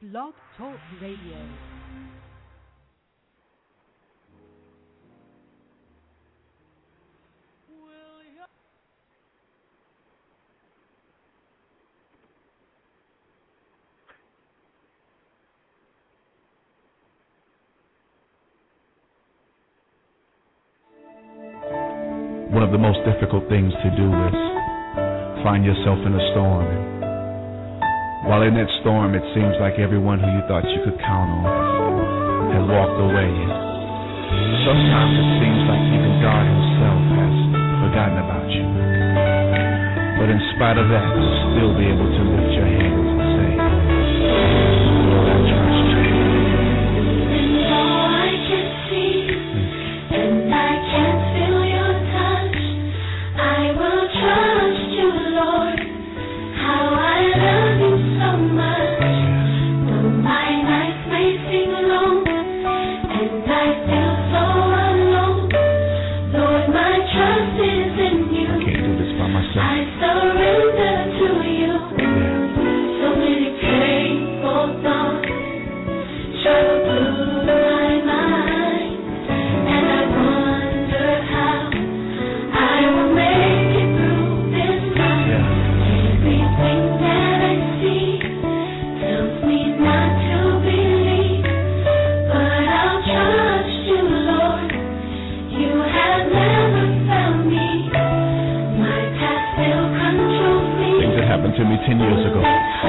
Blog Talk Radio. One of the most difficult things to do is find yourself in a storm. And while in that storm, it seems like everyone who you thought you could count on had walked away. And sometimes it seems like even God himself has forgotten about you. But in spite of that, you'll still be able to lift your hands and say, Lord, I trust you. To me 10 years ago.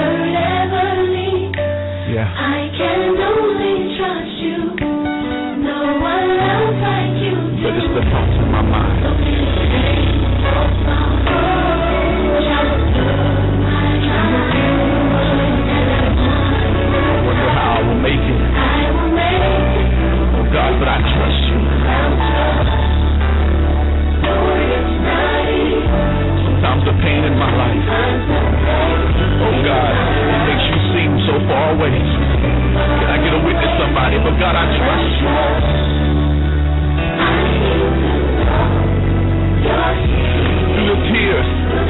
Yeah. I can only trust you. No one else like you. But it's the thoughts in my mind. I wonder how I will make it. Oh God, but I trust you. Sometimes the pain in my life, oh God, it makes you seem so far away. Can I get a witness, somebody? But God, I trust you. Through the tears,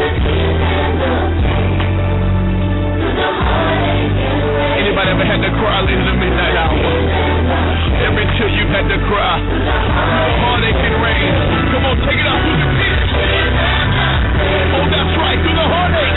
anybody ever had to cry late in the midnight hour? Every tear you've had to cry, the heartache and rain. Come on, take it out through the tears. Oh, that's right, through the heartache.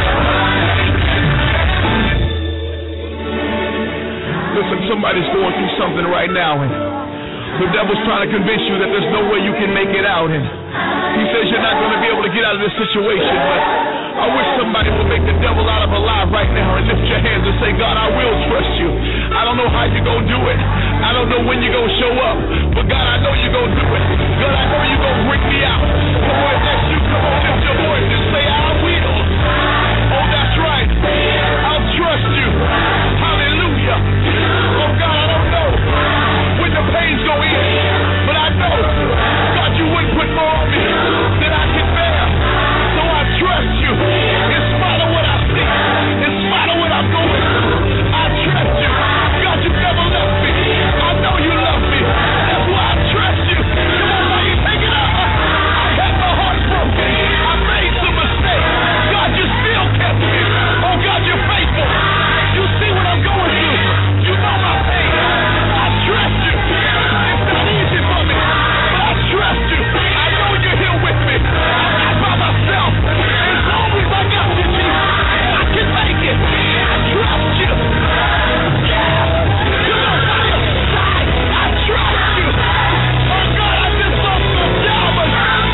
Listen, somebody's going through something right now, and the devil's trying to convince you that there's no way you can make it out, and he says you're not going to be able to get out of this situation, but I wish somebody would make the devil out of alive right now and lift your hands and say, God, I will trust you. I don't know how you're going to do it. I don't know when you're going to show up, but God, I know you're going to do it. God, I know you're going to bring me out. Come on, that's you. Come on, lift your voice and say, I will. Oh, that's right. I'll trust you. Hallelujah. Oh, God, I don't know when the pain's going to end, but I know, God, you wouldn't put more on me than I can bear. So I trust you. In spite of what I see, in spite of what I'm going through, I trust you. God, you never left me. I know you love me. That's why I trust you. Come on, now you take it up. I had my heart broken. I made some mistakes. God, you still kept me. Oh, God, you're faithful. You see what I'm going through. You know my pain. I trust you. It's not easy for me, but I trust you. I know you're here with me. I'm not by myself. As long as I got you, Jesus, I can make it. I trust you. Yeah. Come on, by your side. I trust you. Oh, God, I just lost my job, but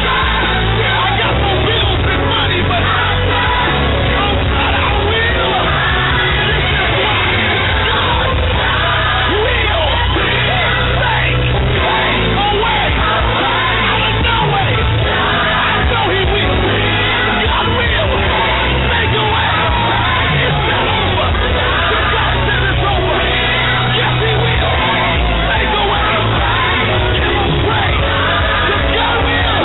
I got no bills and money, but oh, God, I will. This is why God will make a way out of no way. I know He will. God will make a way. It's not over. The God said it's over. Yes, He will make a way. Give Him praise. The God will make.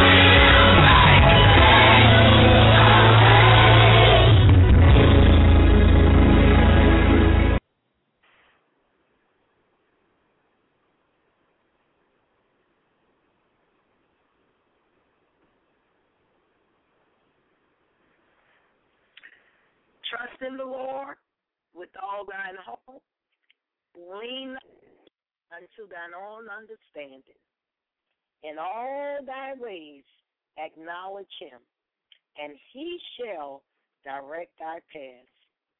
Trust in the Lord with all thine heart, Lean unto thine own understanding. In all thy ways acknowledge him, and he shall direct thy paths.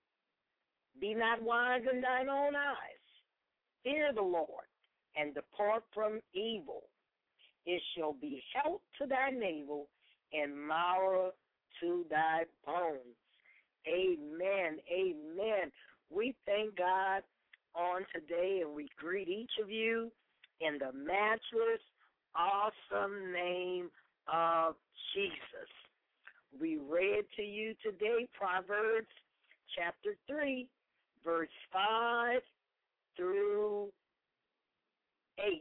Be not wise in thine own eyes. Fear the Lord, and depart from evil. It shall be health to thy navel, and marrow to thy bones. Amen, amen. We thank God on today, and we greet each of you in the matchless, awesome name of Jesus. We read to you today Proverbs chapter 3, verse 5 through 8.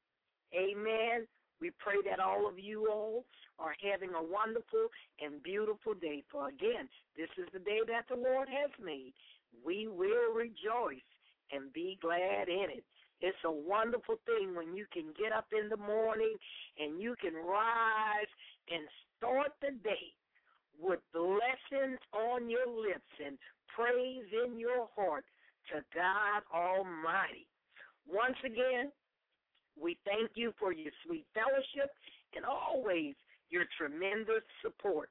Amen. We pray that all of you all are having a wonderful and beautiful day. For again, this is the day that the Lord has made. We will rejoice and be glad in it. It's a wonderful thing when you can get up in the morning and you can rise and start the day with blessings on your lips and praise in your heart to God Almighty. Once again, we thank you for your sweet fellowship and always your tremendous support.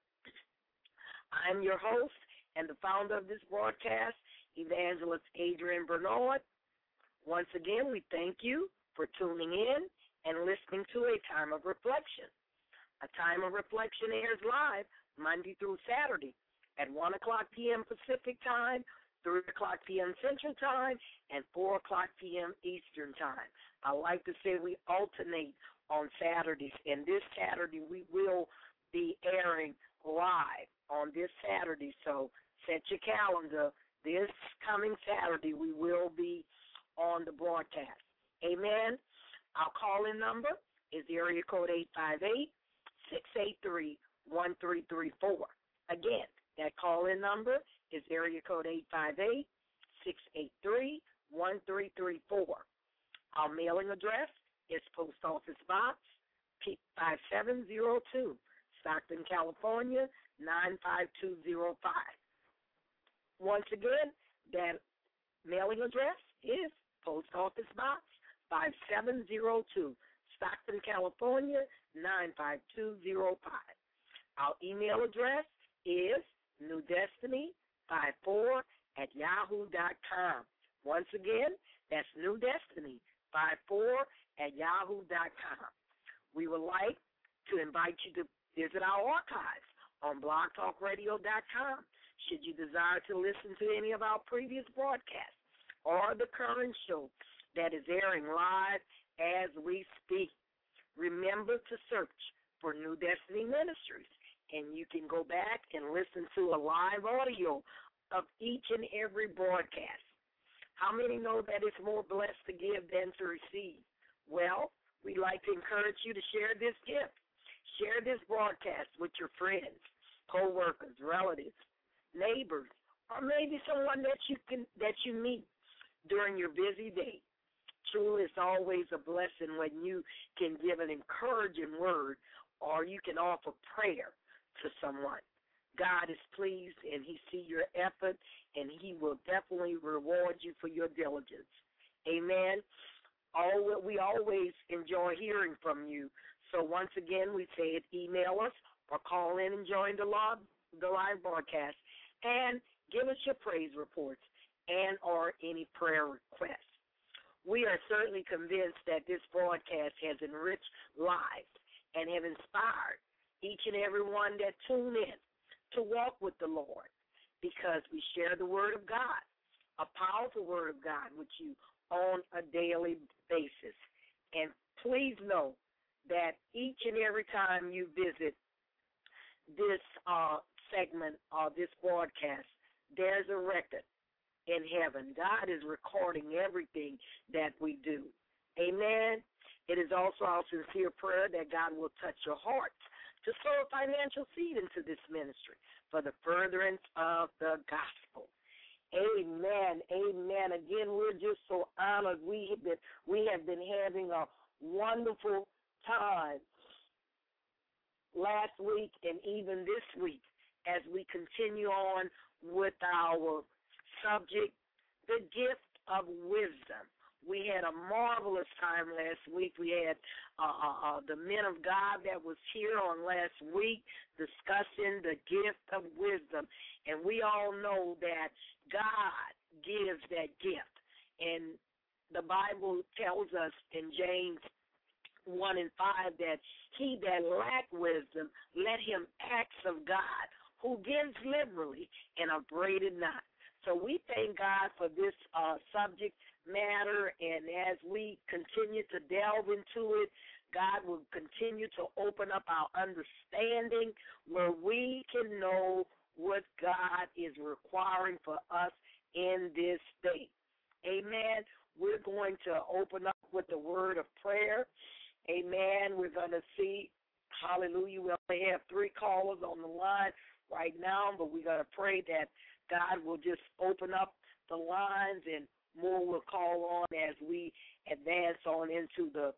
I'm your host and the founder of this broadcast, Evangelist Adrian Bernard. Once again, we thank you for tuning in and listening to A Time of Reflection. A Time of Reflection airs live Monday through Saturday at 1 o'clock p.m. Pacific Time, 3 o'clock p.m. Central Time, and 4 o'clock p.m. Eastern Time. I like to say we alternate on Saturdays, and this Saturday we will be airing live on this Saturday, so set your calendar. This coming Saturday we will be on the broadcast. Amen. Our call-in number is area code 858-683-1334. Again, that call-in number is area code 858-683-1334. Our mailing address is Post Office Box 5702, Stockton, California, 95205. Once again, that mailing address is Post Office Box 5702, Stockton, California, 95205. Our email address is newdestiny54@yahoo.com. Once again, that's newdestiny54@yahoo.com. We would like to invite you to visit our archives on blogtalkradio.com should you desire to listen to any of our previous broadcasts or the current show that is airing live as we speak. Remember to search for New Destiny Ministries, and you can go back and listen to a live audio of each and every broadcast. How many know that it's more blessed to give than to receive? Well, we'd like to encourage you to share this gift. Share this broadcast with your friends, co-workers, relatives, neighbors, or maybe someone that you meet during your busy day. Truly, it's always a blessing when you can give an encouraging word or you can offer prayer to someone. God is pleased, and he sees your effort, and he will definitely reward you for your diligence. Amen. We always enjoy hearing from you. So once again, we say it, email us or call in and join the live broadcast and give us your praise reports and or any prayer requests. We are certainly convinced that this broadcast has enriched lives and have inspired each and every one that tune in to walk with the Lord, because we share the Word of God, a powerful Word of God with you on a daily basis. And please know that each and every time you visit this segment or this broadcast, there's a record in heaven. God is recording everything that we do. Amen. It is also our sincere prayer that God will touch your hearts to sow a financial seed into this ministry for the furtherance of the gospel. Amen. Amen. Again, we're just so honored. We have been having a wonderful time last week and even this week as we continue on with our subject, the gift of wisdom. We had a marvelous time last week. We had the men of God that was here on last week discussing the gift of wisdom. And we all know that God gives that gift. And the Bible tells us in James 1:5 that he that lack wisdom, let him ask of God, who gives liberally and upbraideth not. So we thank God for this subject matter, and as we continue to delve into it, God will continue to open up our understanding where we can know what God is requiring for us in this day. Amen. We're going to open up with the word of prayer. Amen. We're going to see, hallelujah, we only have 3 callers on the line right now, but we're going to pray that God will just open up the lines and more will call on as we advance on into the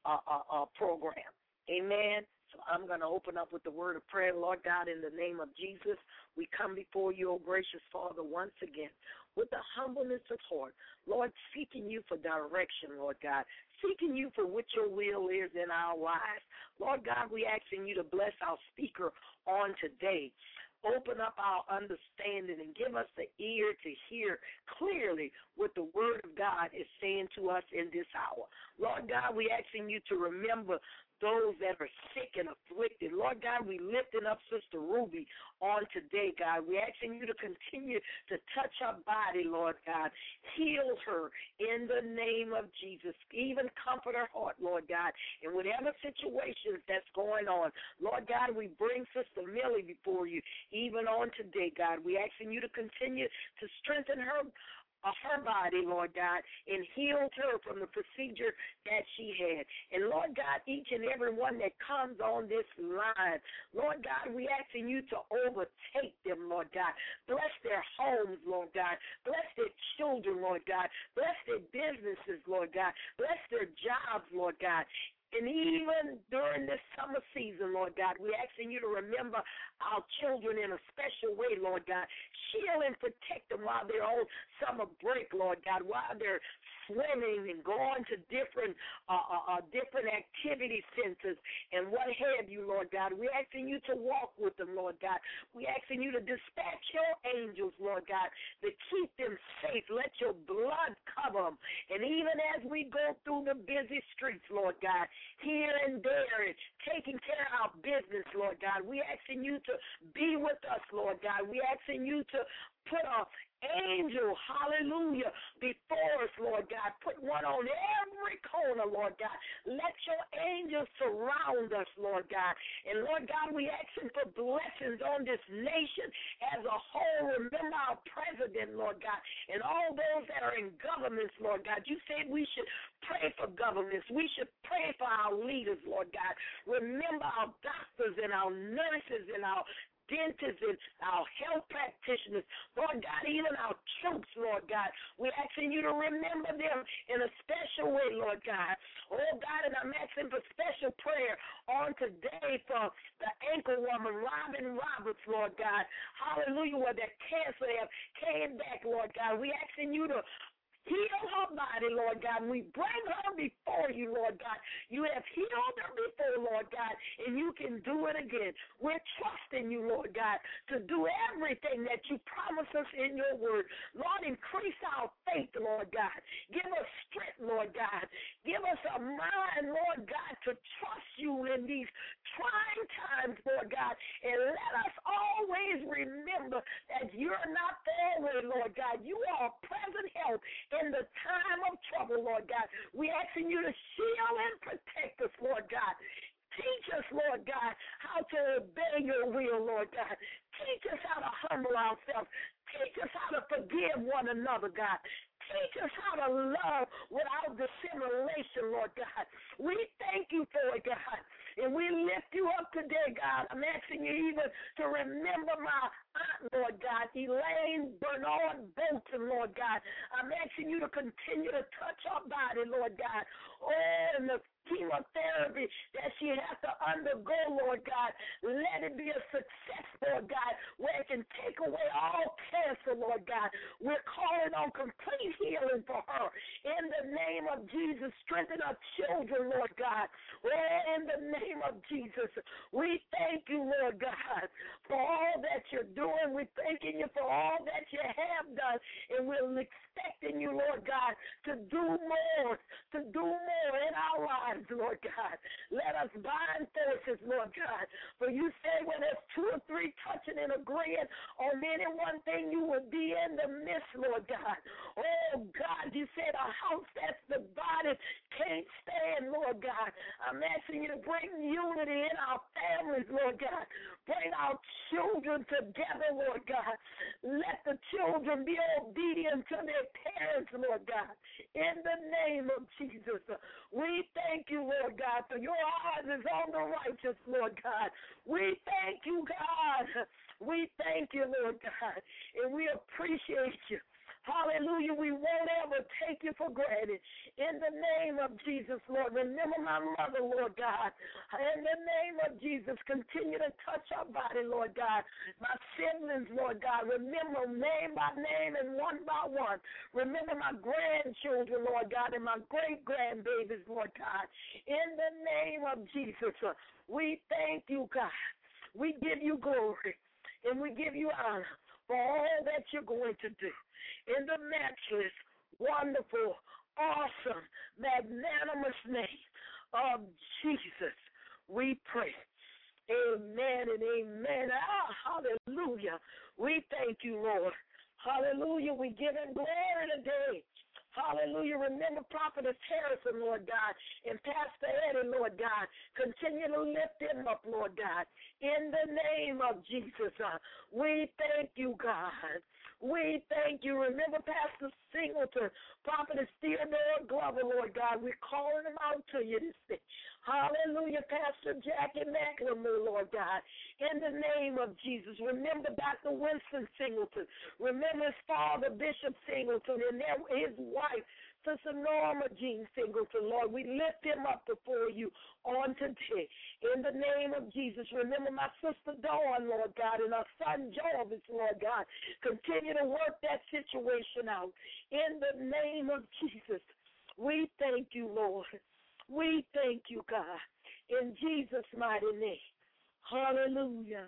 program. Amen. So I'm going to open up with the word of prayer. Lord God, in the name of Jesus, we come before you, O gracious Father, once again with the humbleness of heart. Lord, seeking you for direction, Lord God, seeking you for what your will is in our lives. Lord God, we asking you to bless our speaker on today. Open up our understanding and give us the ear to hear clearly what the word of God is saying to us in this hour. Lord God, we asking you to remember those that are sick and afflicted. Lord God, we lifting up Sister Ruby on today, God. We asking you to continue to touch her body, Lord God. Heal her in the name of Jesus. Even comfort her heart, Lord God, in whatever situations that's going on. Lord God, we bring Sister Millie before you, even on today, God. We asking you to continue to strengthen her body, Lord God, and healed her from the procedure that she had. And, Lord God, each and every one that comes on this line, Lord God, we asking you to overtake them, Lord God. Bless their homes, Lord God. Bless their children, Lord God. Bless their businesses, Lord God. Bless their jobs, Lord God. And even during this summer season, Lord God, we're asking you to remember our children in a special way, Lord God. Shield and protect them while they're on summer break, Lord God, while they're swimming and going to different activity centers and what have you, Lord God. We're asking you to walk with them, Lord God. We're asking you to dispatch your angels, Lord God, to keep them safe. Let your blood cover them. And even as we go through the busy streets, Lord God, here and there, and taking care of our business, Lord God, we're asking you to be with us, Lord God. We're asking you to put an angel, hallelujah, before us, Lord God. Put one on every corner, Lord God. Let your angels surround us, Lord God. And, Lord God, we asking for blessings on this nation as a whole. Remember our president, Lord God, and all those that are in governments, Lord God. You said we should pray for governments. We should pray for our leaders, Lord God. Remember our doctors and our nurses and our dentists and our health practitioners, Lord God, even our troops, Lord God. We're asking you to remember them in a special way, Lord God. Oh, God, and I'm asking for special prayer on today for the anchor woman, Robin Roberts, Lord God. Hallelujah, where that cancer have came back, Lord God. We're asking you to heal her body, Lord God. We bring her before you, Lord God. You have healed her before, Lord God, and you can do it again. We're trusting you, Lord God, to do everything that you promised us in your word. Lord, increase our faith, Lord God. Give us strength, Lord God. Give us a mind, Lord God, to trust you in these trying times, Lord God, and let us always remember that you're not far away, Lord God. You are a present help in the time of trouble, Lord God. We're asking you to shield and protect us, Lord God. Teach us, Lord God, how to obey your will, Lord God. Teach us how to humble ourselves. Teach us how to forgive one another, God. Teach us how to love without dissimulation, Lord God. We thank you for it, God. And we lift you up today, God. I'm asking you even to remember my aunt, Lord God, Elaine Bernard Bolton, Lord God. I'm asking you to continue to touch our body, Lord God. Oh, and the chemotherapy that she has to undergo, Lord God. Let it be a success, Lord God, where it can take away all cancer, Lord God. We're calling on complete healing for her. In the name of Jesus, strengthen our children, Lord God. Oh, in the name of Jesus, we thank you, Lord God, for all that you're doing. We're thanking you for all that you have done, and we're expecting you, Lord God, to do more in our lives, Lord God. Let us bind forces, Lord God, for you say when there's two or three touching and agreeing on any one thing, you will be in the midst, Lord God. Oh, God, you said a house that's divided can't stand, Lord God. I'm asking you to bring unity in our families, Lord God. Bring our children together, Lord God. Let the children be obedient to their parents, Lord God. In the name of Jesus, we thank you, Lord God, for your eyes is on the righteous, Lord God. We thank you, God. We thank you, Lord God, and we appreciate you. Hallelujah. We won't ever take you for granted. In the name of Jesus, Lord, remember my mother, Lord God. In the name of Jesus, continue to touch our body, Lord God. My siblings, Lord God, remember name by name and one by one. Remember my grandchildren, Lord God, and my great-grandbabies, Lord God. In the name of Jesus, we thank you, God. We give you glory, and we give you honor for all that you're going to do. In the matchless, wonderful, awesome, magnanimous name of Jesus, we pray. Amen and amen. Hallelujah. We thank you, Lord. Hallelujah. We give him glory today. Hallelujah. Remember Prophetess Harrison, Lord God, and Pastor Eddie, Lord God. Continue to lift them up, Lord God. In the name of Jesus, we thank you, God. We thank you. Remember Pastor Singleton, Prophetess Theodore Glover, Lord God. We're calling them out to you this day. Hallelujah. Pastor Jackie McLemore, Lord God. In the name of Jesus. Remember Dr. Winston Singleton. Remember his father, Bishop Singleton, and his wife, Sister Norma Jean Singleton, Lord. We lift him up before you on today. In the name of Jesus, remember my sister Dawn, Lord God, and our son Jarvis, Lord God. Continue to work that situation out. In the name of Jesus, we thank you, Lord. We thank you, God. In Jesus' mighty name. Hallelujah.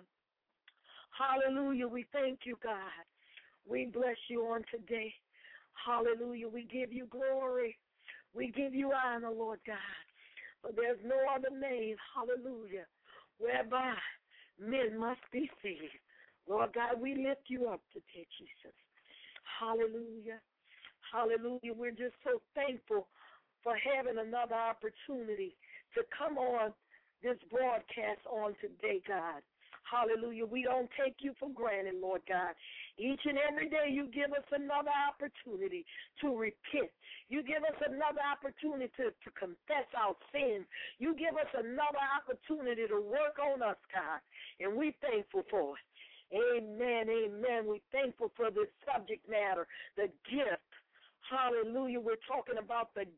Hallelujah. We thank you, God. We bless you on today. Hallelujah. We give you glory. We give you honor, Lord God. But there's no other name, hallelujah, whereby men must be saved. Lord God, we lift you up today, Jesus. Hallelujah. Hallelujah. We're just so thankful for having another opportunity to come on this broadcast on today, God. Hallelujah. We don't take you for granted, Lord God. Each and every day you give us another opportunity to repent. You give us another opportunity to confess our sins. You give us another opportunity to work on us, God, and we're thankful for it. Amen, amen. We're thankful for this subject matter, the gift. Hallelujah. We're talking about the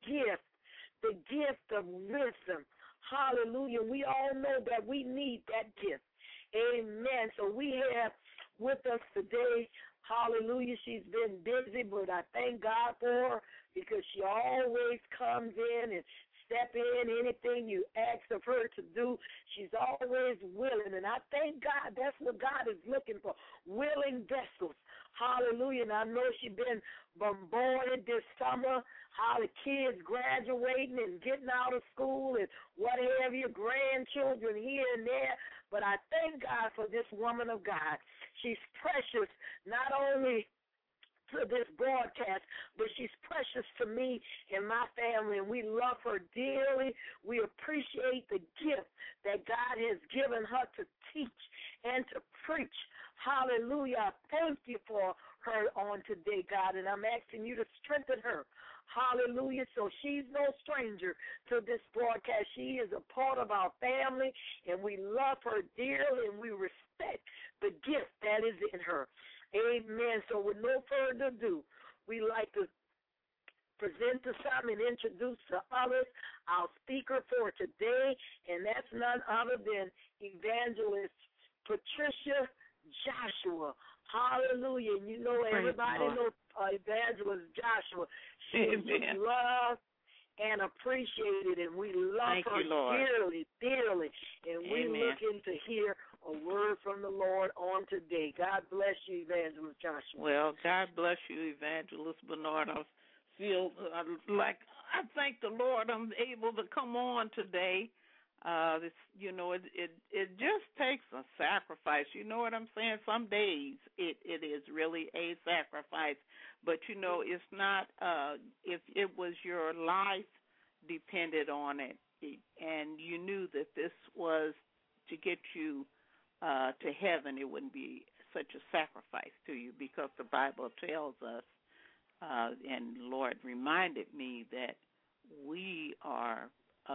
gift of wisdom. Hallelujah. We all know that we need that gift. Amen. So we have with us today, hallelujah, she's been busy, but I thank God for her because she always comes in and step in anything you ask of her to do. She's always willing, and I thank God. That's what God is looking for, willing vessels. Hallelujah. And I know she's been bombarded this summer, how the kids graduating and getting out of school and what have you, grandchildren here and there. But I thank God for this woman of God. She's precious not only to this broadcast, but she's precious to me and my family, and we love her dearly. We appreciate the gift that God has given her to teach and to preach. Hallelujah. I thank you for her on today, God, and I'm asking you to strengthen her. Hallelujah. So she's no stranger to this broadcast. She is a part of our family, and we love her dearly, and we respect the gift that is in her. Amen. So with no further ado, we like to present to some and introduce to others our speaker for today, and that's none other than Evangelist Patricia Joshua. Hallelujah. And you know, everybody knows Evangelist Joshua. She is loved and appreciated, and we love her dearly, dearly. And we're looking to hear a word from the Lord on today. God bless you, Evangelist Joshua. Well, God bless you, Evangelist Bernard. I feel like I thank the Lord I'm able to come on today. It just takes a sacrifice. You know what I'm saying? Some days it is really a sacrifice, but it's not. If it was your life depended on it, and you knew that this was to get you to heaven, it wouldn't be such a sacrifice to you, because the Bible tells us, and the Lord reminded me that we are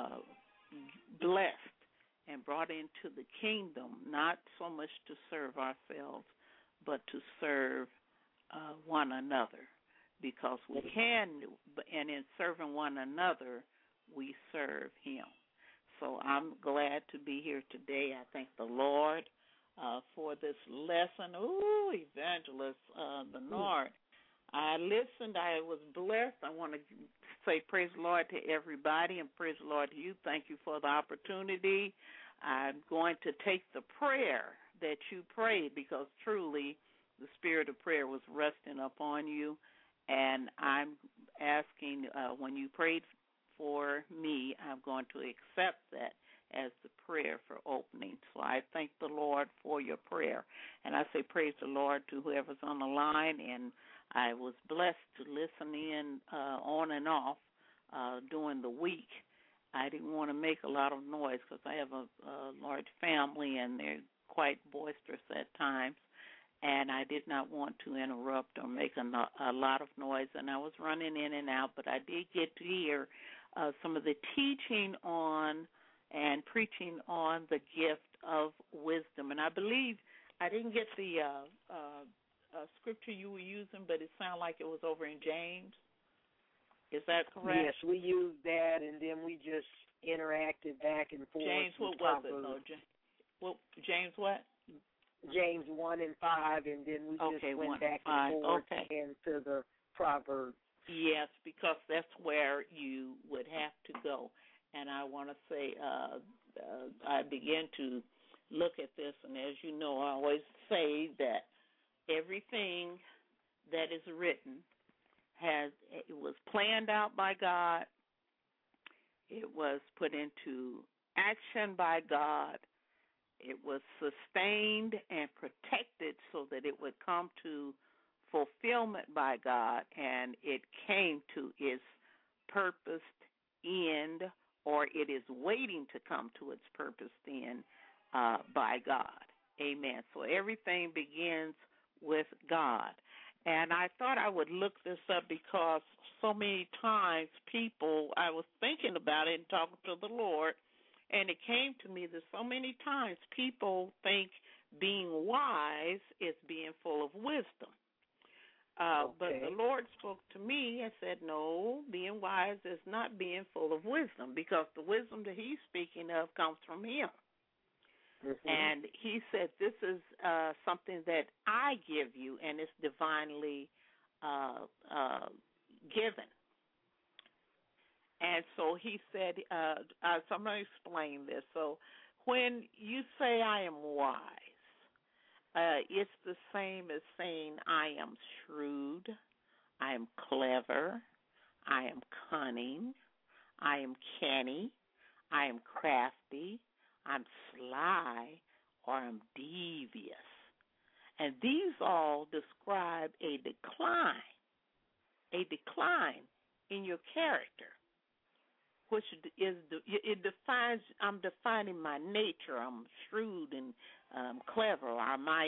blessed and brought into the kingdom, not so much to serve ourselves, but to serve one another, because we can, and in serving one another, we serve Him. So I'm glad to be here today. I thank the Lord for this lesson. Ooh, Evangelist Bernard. I listened. I was blessed. I want to say praise the Lord to everybody, and praise the Lord to you. Thank you for the opportunity. I'm going to take the prayer that you prayed, because truly the spirit of prayer was resting upon you, and I'm asking, when you prayed for me, I'm going to accept that as the prayer for opening. So I thank the Lord for your prayer, and I say praise the Lord to whoever's on the line, and I was blessed to listen in on and off during the week. I didn't want to make a lot of noise because I have a large family, and they're quite boisterous at times, and I did not want to interrupt or make a lot of noise, and I was running in and out, but I did get to hear some of the teaching on and preaching on the gift of wisdom. And I believe I didn't get the scripture you were using, but it sounded like it was over in James. Is that correct? Yes, we used that, and then we just interacted back and forth. James, what was it? No, James what? James 1 and 5, and then we just went back and forth into the Proverbs. Yes, because that's where you would have to go. And I want to say I began to look at this, and as you know, I always say that everything that is written it was planned out by God, it was put into action by God, it was sustained and protected so that it would come to fulfillment by God, and it came to its purposed end, or it is waiting to come to its purposed end by God. Amen. So everything begins with God. And I thought I would look this up because so many times I was thinking about it and talking to the Lord, and it came to me that so many times people think being wise is being full of wisdom. But the Lord spoke to me and said, no, being wise is not being full of wisdom, because the wisdom that He's speaking of comes from Him. Mm-hmm. And He said, this is something that I give you, and it's divinely given. And so He said, so I'm going to explain this. So when you say I am wise, it's the same as saying I am shrewd, I am clever, I am cunning, I am canny, I am crafty, I'm sly, or I'm devious. And these all describe a decline in your character, which is it defines. I'm defining my nature. I'm shrewd and clever, or my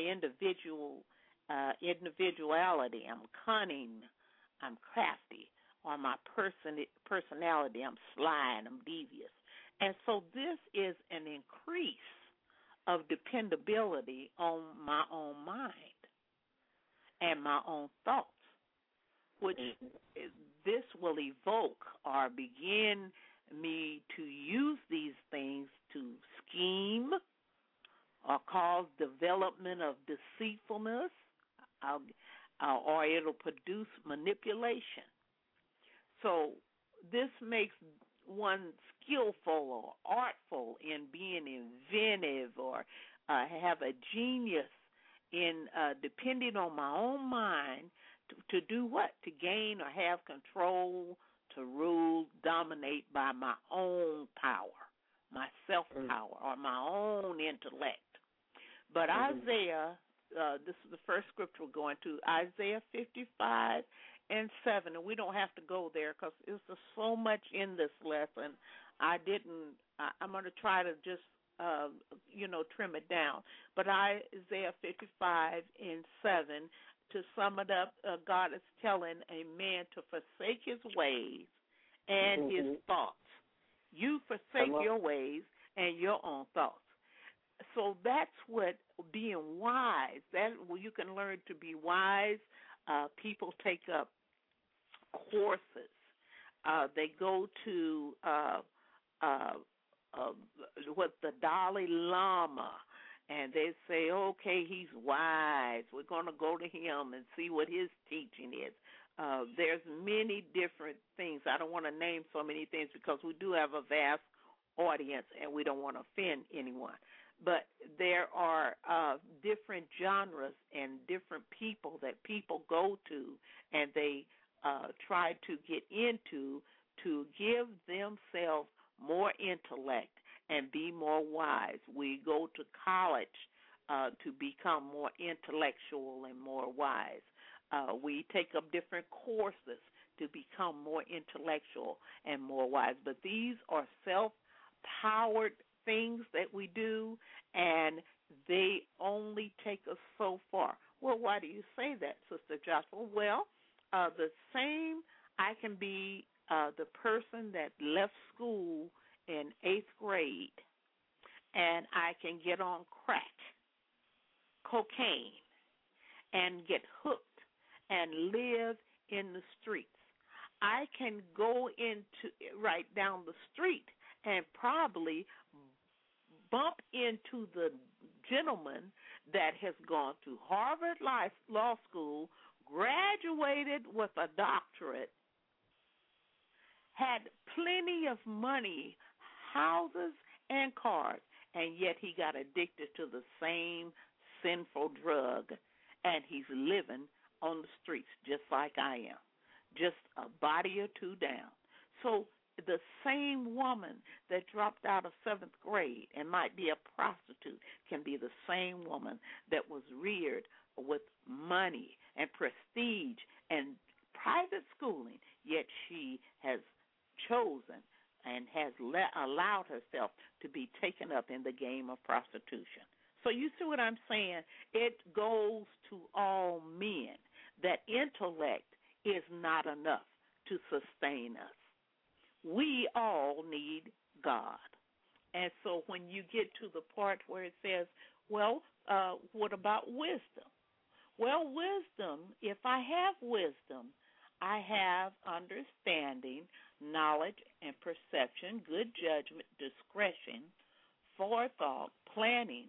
individuality. I'm cunning. I'm crafty, or my personality. I'm sly and I'm devious. And so this is an increase of dependability on my own mind and my own thoughts, which this will evoke or begin me to use these things to scheme or cause development of deceitfulness, or it'll produce manipulation. So this makes one skillful or artful in being inventive or have a genius in depending on my own mind to do what? To gain or have control, to rule, dominate by my own power, my self-power, or my own intellect. But Isaiah, this is the first scripture we're going to, Isaiah 55:7, and we don't have to go there because there's so much in this lesson. I'm going to try to just, trim it down. But Isaiah 55:7, to sum it up, God is telling a man to forsake his ways and his thoughts. You forsake your ways and your own thoughts. So that's what being wise, you can learn to be wise. People take up courses. They go to the Dalai Lama, and they say, okay, he's wise. We're going to go to him and see what his teaching is. There's many different things. I don't want to name so many things because we do have a vast audience and we don't want to offend anyone. But there are different genres and different people that people go to and they try to get into to give themselves more intellect and be more wise. We go to college to become more intellectual and more wise. We take up different courses to become more intellectual and more wise. But these are self-powered things that we do, and they only take us so far. Well, why do you say that, Sister Joshua? Well, the same, I can be the person that left school in 8th grade, and I can get on crack, cocaine, and get hooked and live in the streets. I can go right down the street and probably bump into the gentleman that has gone to Harvard Law School, graduated with a doctorate, had plenty of money, houses, and cars, and yet he got addicted to the same sinful drug, and he's living on the streets just like I am, just a body or two down. So the same woman that dropped out of 7th grade and might be a prostitute can be the same woman that was reared with money and prestige and private schooling, yet she has chosen and has allowed herself to be taken up in the game of prostitution. So you see what I'm saying? It goes to all men that intellect is not enough to sustain us. We all need God. And so when you get to the part where it says, well, what about wisdom? Well, wisdom, if I have wisdom, I have understanding, knowledge, and perception, good judgment, discretion, forethought, planning,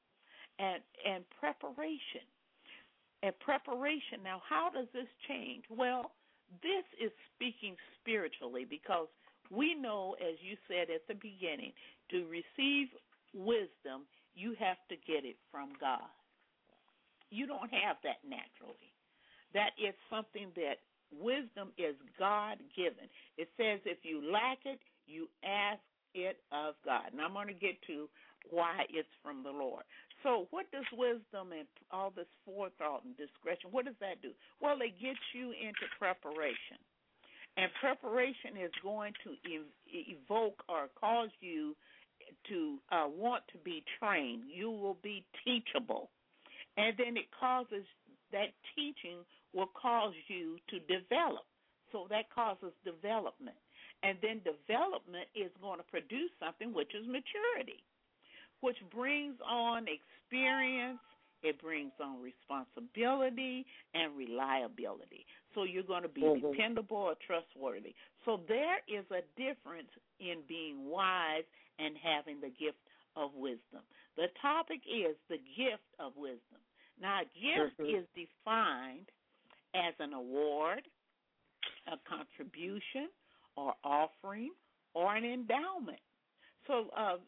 and preparation. And preparation, now how does this change? Well, this is speaking spiritually because we know, as you said at the beginning, to receive wisdom, you have to get it from God. You don't have that naturally. That is something that wisdom is God-given. It says if you lack it, you ask it of God. And I'm going to get to why it's from the Lord. So what does wisdom and all this forethought and discretion, what does that do? Well, it gets you into preparation. And preparation is going to evoke or cause you to want to be trained. You will be teachable. And then it causes, that teaching will cause you to develop. So that causes development. And then development is going to produce something which is maturity, which brings on experience, it brings on responsibility and reliability. So you're going to be dependable or trustworthy. So there is a difference in being wise and having the gift of wisdom. The topic is the gift of wisdom. Now, a gift is defined as an award, a contribution, or offering, or an endowment. So,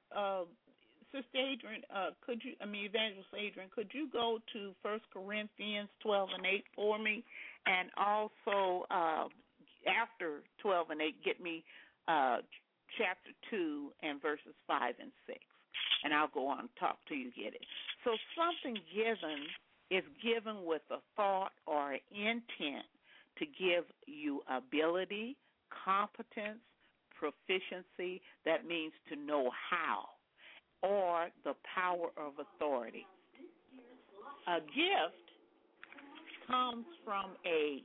Sister Adrian, Evangelist Adrian, could you go to 1 Corinthians 12 and 8 for me? And also, after 12 and 8, get me chapter 2 and verses 5 and 6. And I'll go on and talk till you get it. So something given is given with a thought or intent to give you ability, competence, proficiency. That means to know how, or the power of authority. A gift comes from a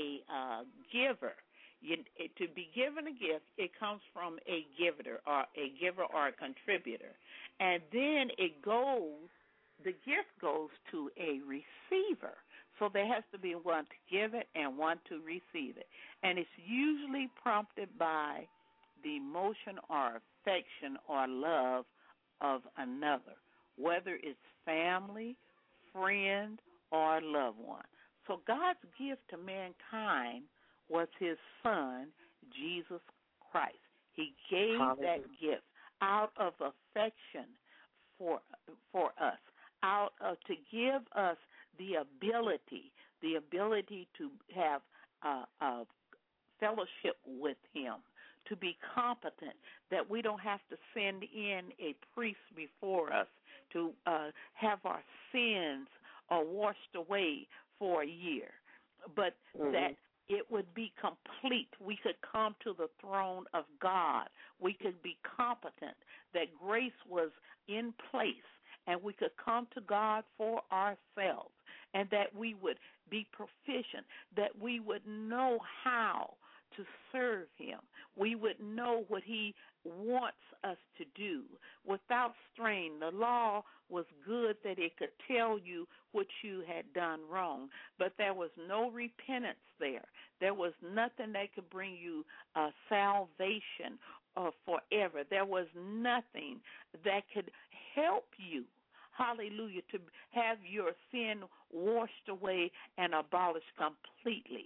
giver. To be given a gift, it comes from a giver or a contributor, and then the gift goes to a receiver. So there has to be one to give it and one to receive it, and it's usually prompted by the emotion or affection or love of another, whether it's family, friend, or loved one. So God's gift to mankind was his Son, Jesus Christ. He gave that gift out of affection for us, to give us the ability to have a fellowship with him, to be competent, that we don't have to send in a priest before us to have our sins washed away for a year, but that it would be complete. We could come to the throne of God. We could be competent, that grace was in place, and we could come to God for ourselves, and that we would be proficient, that we would know how to serve him. We would know what he wants us to do without strain. The law was good that it could tell you what you had done wrong, but there was no repentance there. There was nothing that could bring you salvation forever. There was nothing that could help you, hallelujah, to have your sin washed away and abolished completely.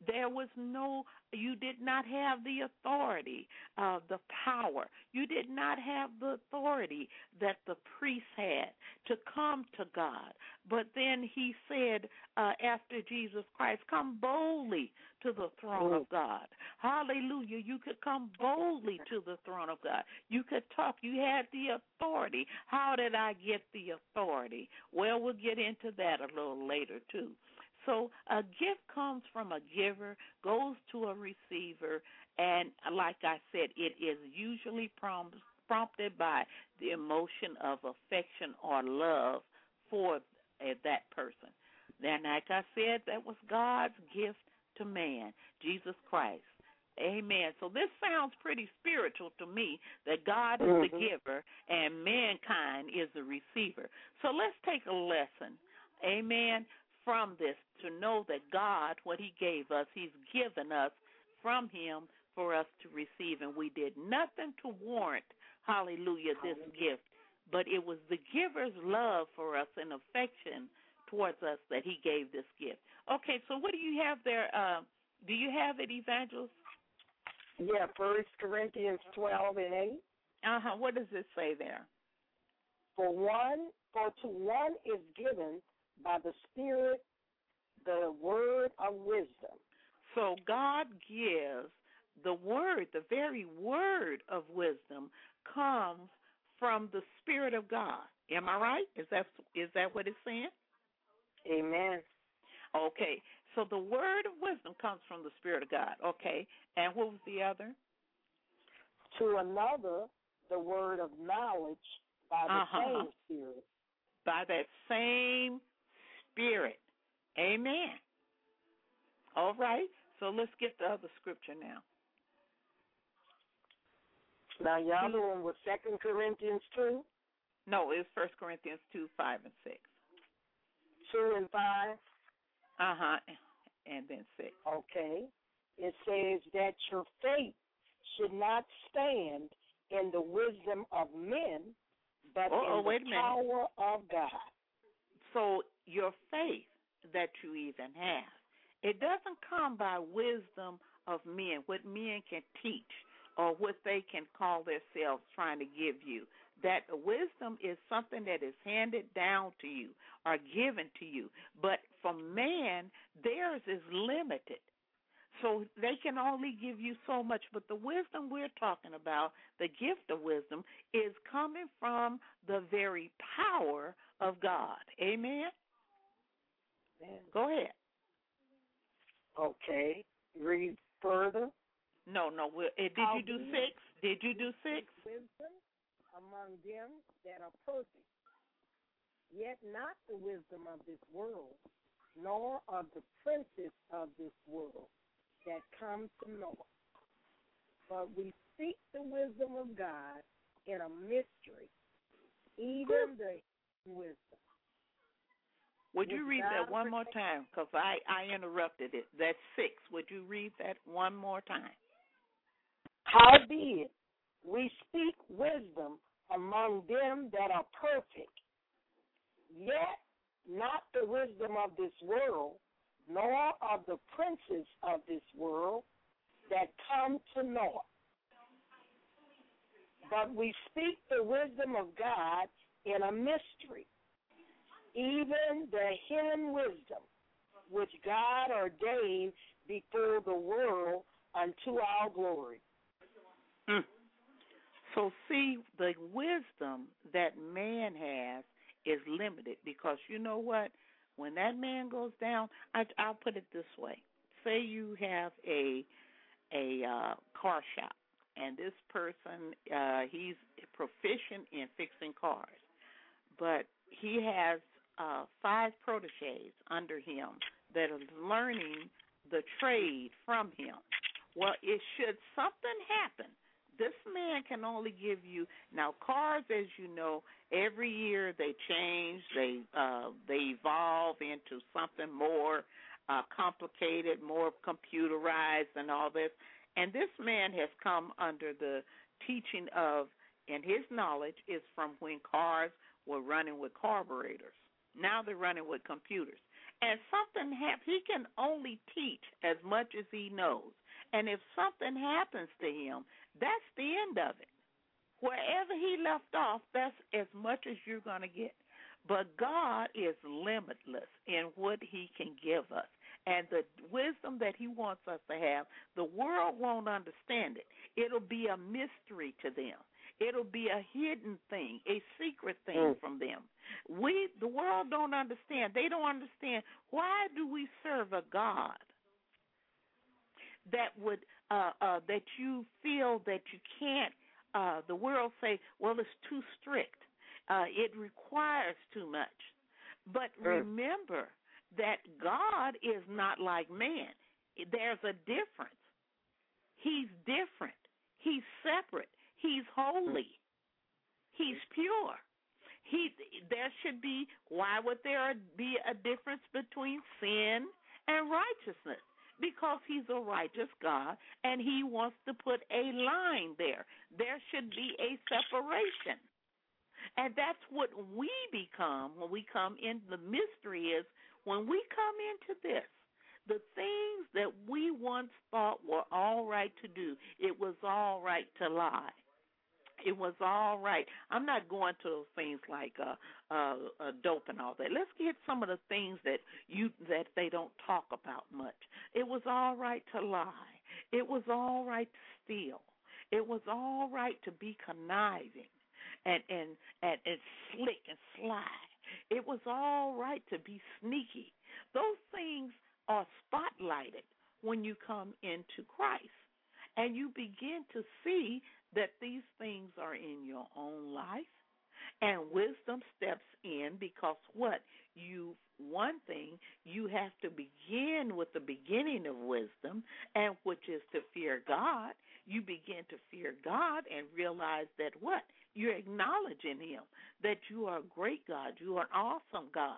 You did not have the authority, the power. You did not have the authority that the priest had to come to God. But then he said, after Jesus Christ, come boldly to the throne of God. Hallelujah. You could come boldly to the throne of God. You could talk. You had the authority. How did I get the authority? Well, we'll get into that a little later, too. So a gift comes from a giver, goes to a receiver, and like I said, it is usually prompted by the emotion of affection or love for that person. Then, like I said, that was God's gift to man, Jesus Christ. Amen. So this sounds pretty spiritual to me, that God is the giver and mankind is the receiver. So let's take a lesson, amen, from this to know that God, what he gave us, he's given us from him for us to receive. And we did nothing to warrant, hallelujah, this gift. But it was the giver's love for us and affection towards us that he gave this gift. Okay, so what do you have there? Do you have it, Evangelist? Yeah, 1 Corinthians 12 and 8. What does it say there? For to one is given by the Spirit the word of wisdom. So God gives the word, the very word of wisdom comes from the Spirit of God. Am I right? Is that what it's saying? Amen. Okay, so the word of wisdom comes from the Spirit of God. Okay, and what was the other? To another, the word of knowledge by the same Spirit. By that same Spirit. Amen. All right, so let's get the other scripture now. Now, y'all doing with 2 Corinthians 2? No, it's 1 Corinthians 2, 5, and 6. 2 and 5? and then 6. Okay. It says that your faith should not stand in the wisdom of men, but in the power of God. So your faith that you even have, it doesn't come by wisdom of men, what men can teach or what they can call themselves trying to give you. That wisdom is something that is handed down to you or given to you. But for man, theirs is limited. So they can only give you so much. But the wisdom we're talking about, the gift of wisdom, is coming from the very power of God. Amen? Amen. Go ahead. Okay. Read further. No. Did you do 6? Did you do 6? Wisdom among them that are perfect, yet not the wisdom of this world, nor of the princes of this world that come to know us. But we seek the wisdom of God in a mystery, even the wisdom. Would you read that one more time? Because I interrupted it. That's 6. Would you read that one more time? Howbeit, we speak wisdom among them that are perfect, yet not the wisdom of this world, nor of the princes of this world that come to know us. But we speak the wisdom of God in a mystery, even the hidden wisdom, which God ordained before the world unto our glory. So see, the wisdom that man has is limited because you know what? When that man goes down, I'll put it this way. Say you have a car shop, and this person, he's proficient in fixing cars, but he has 5 proteges under him that are learning the trade from him. Well, should something happen, this man can only give you, now cars, as you know, every year they change, they evolve into something more complicated, more computerized and all this. And this man has come under the teaching of, and his knowledge is from when cars were running with carburetors. Now they're running with computers. And something happens, he can only teach as much as he knows. And if something happens to him, that's the end of it. Wherever he left off, that's as much as you're going to get. But God is limitless in what he can give us. And the wisdom that he wants us to have, the world won't understand it. It'll be a mystery to them. It'll be a hidden thing, a secret thing from them. The world don't understand. They don't understand, why do we serve a God that would that you feel that you can't, the world say, well, it's too strict. It requires too much. But remember that God is not like man. There's a difference. He's different. He's separate. He's holy. He's pure. There should be, why would there be a difference between sin and righteousness? Because he's a righteous God, and he wants to put a line there. There should be a separation. And that's what we become when we come in. The mystery is when we come into this, the things that we once thought were all right to do, it was all right to lie. It was all right. I'm not going to those things like dope and all that. Let's get some of the things that they don't talk about much. It was all right to lie. It was all right to steal. It was all right to be conniving and slick and sly. It was all right to be sneaky. Those things are spotlighted when you come into Christ. And you begin to see that these things are in your own life. And wisdom steps in because one thing, you have to begin with the beginning of wisdom, and which is to fear God. You begin to fear God and realize that what? You're acknowledging him, that you are a great God. You are an awesome God.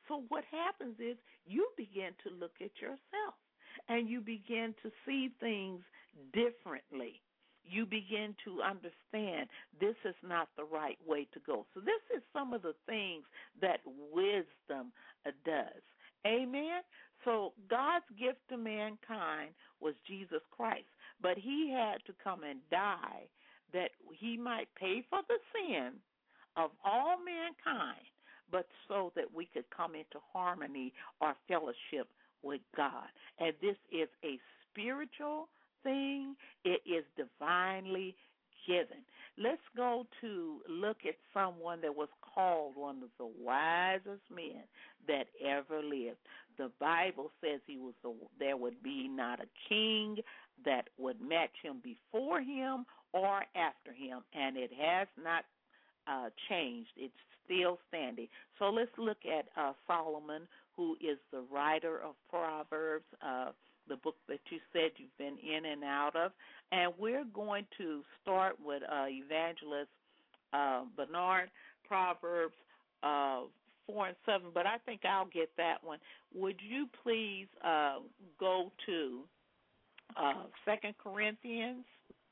So what happens is you begin to look at yourself and you begin to see things differently. You begin to understand this is not the right way to go. So this is some of the things that wisdom does. Amen? So God's gift to mankind was Jesus Christ, but he had to come and die that he might pay for the sin of all mankind, but so that we could come into harmony or fellowship with God. And this is a spiritual thing. It is divinely given. Let's go to look at someone that was called one of the wisest men that ever lived. The Bible says there would be not a king that would match him before him or after him, and it has not changed. It's still standing. So let's look at Solomon, who is the writer of Proverbs, the book that you said you've been in and out of. And we're going to start with Evangelist Bernard, Proverbs 4 and 7, but I think I'll get that one. Would you please go to 2 Corinthians?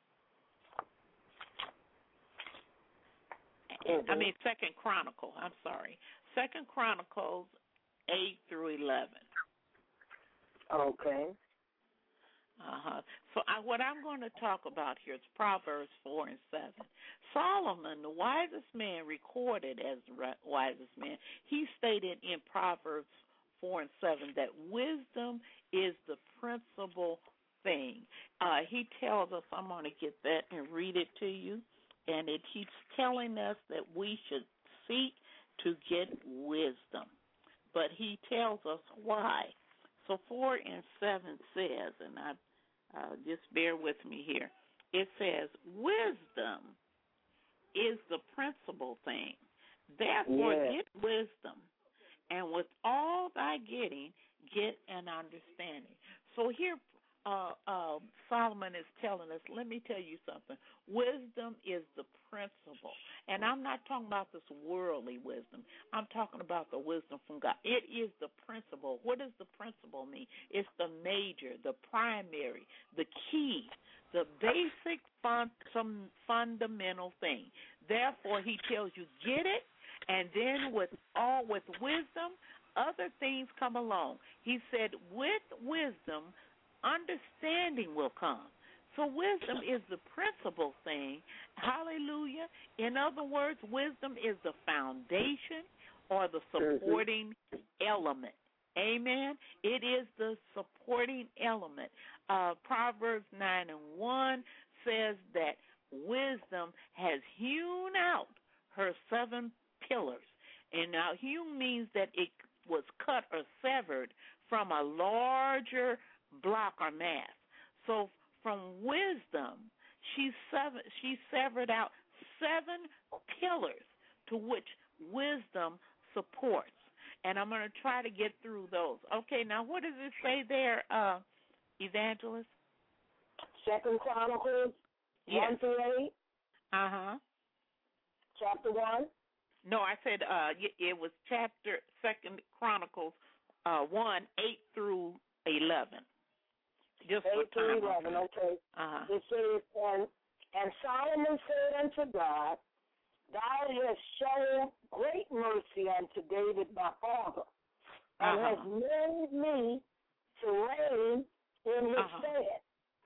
I mean, 2 Chronicles, I'm sorry. 2 Chronicles 8 through 11. Okay. So what I'm going to talk about here is Proverbs 4 and 7. Solomon, the wisest man, recorded as the wisest man, he stated in Proverbs 4 and 7 that wisdom is the principal thing. He tells us, I'm going to get that and read it to you, and it keeps telling us that we should seek to get wisdom. But he tells us why. So 4 and 7 says, and I just bear with me here, it says, wisdom is the principal thing. Therefore, get wisdom, and with all thy getting, get an understanding. So here Solomon is telling us, let me tell you something. Wisdom is the principle. And I'm not talking about this worldly wisdom. I'm talking about the wisdom from God. It is the principle. What does the principle mean? It's the major, the primary, the key, the basic fundamental thing. Therefore, he tells you, get it, and then with wisdom, other things come along. He said, with wisdom, understanding will come. So wisdom is the principal thing. Hallelujah. In other words, wisdom is the foundation or the supporting element. Amen. It is the supporting element. Proverbs 9 and 1 says that wisdom has hewn out her 7 pillars. And now hewn means that it was cut or severed from a larger block or mass. So from wisdom, she severed out 7 pillars to which wisdom supports. And I'm going to try to get through those. Okay, now what does it say there, Evangelist? 2 Chronicles 1 through 8. Chapter 1. No, I said it was chapter 2 Chronicles 1, 8 through 11. Just 8 through 11, okay. It says, and Solomon said unto God, Thou hast shown great mercy unto David my father, and hast made me to reign in his stead.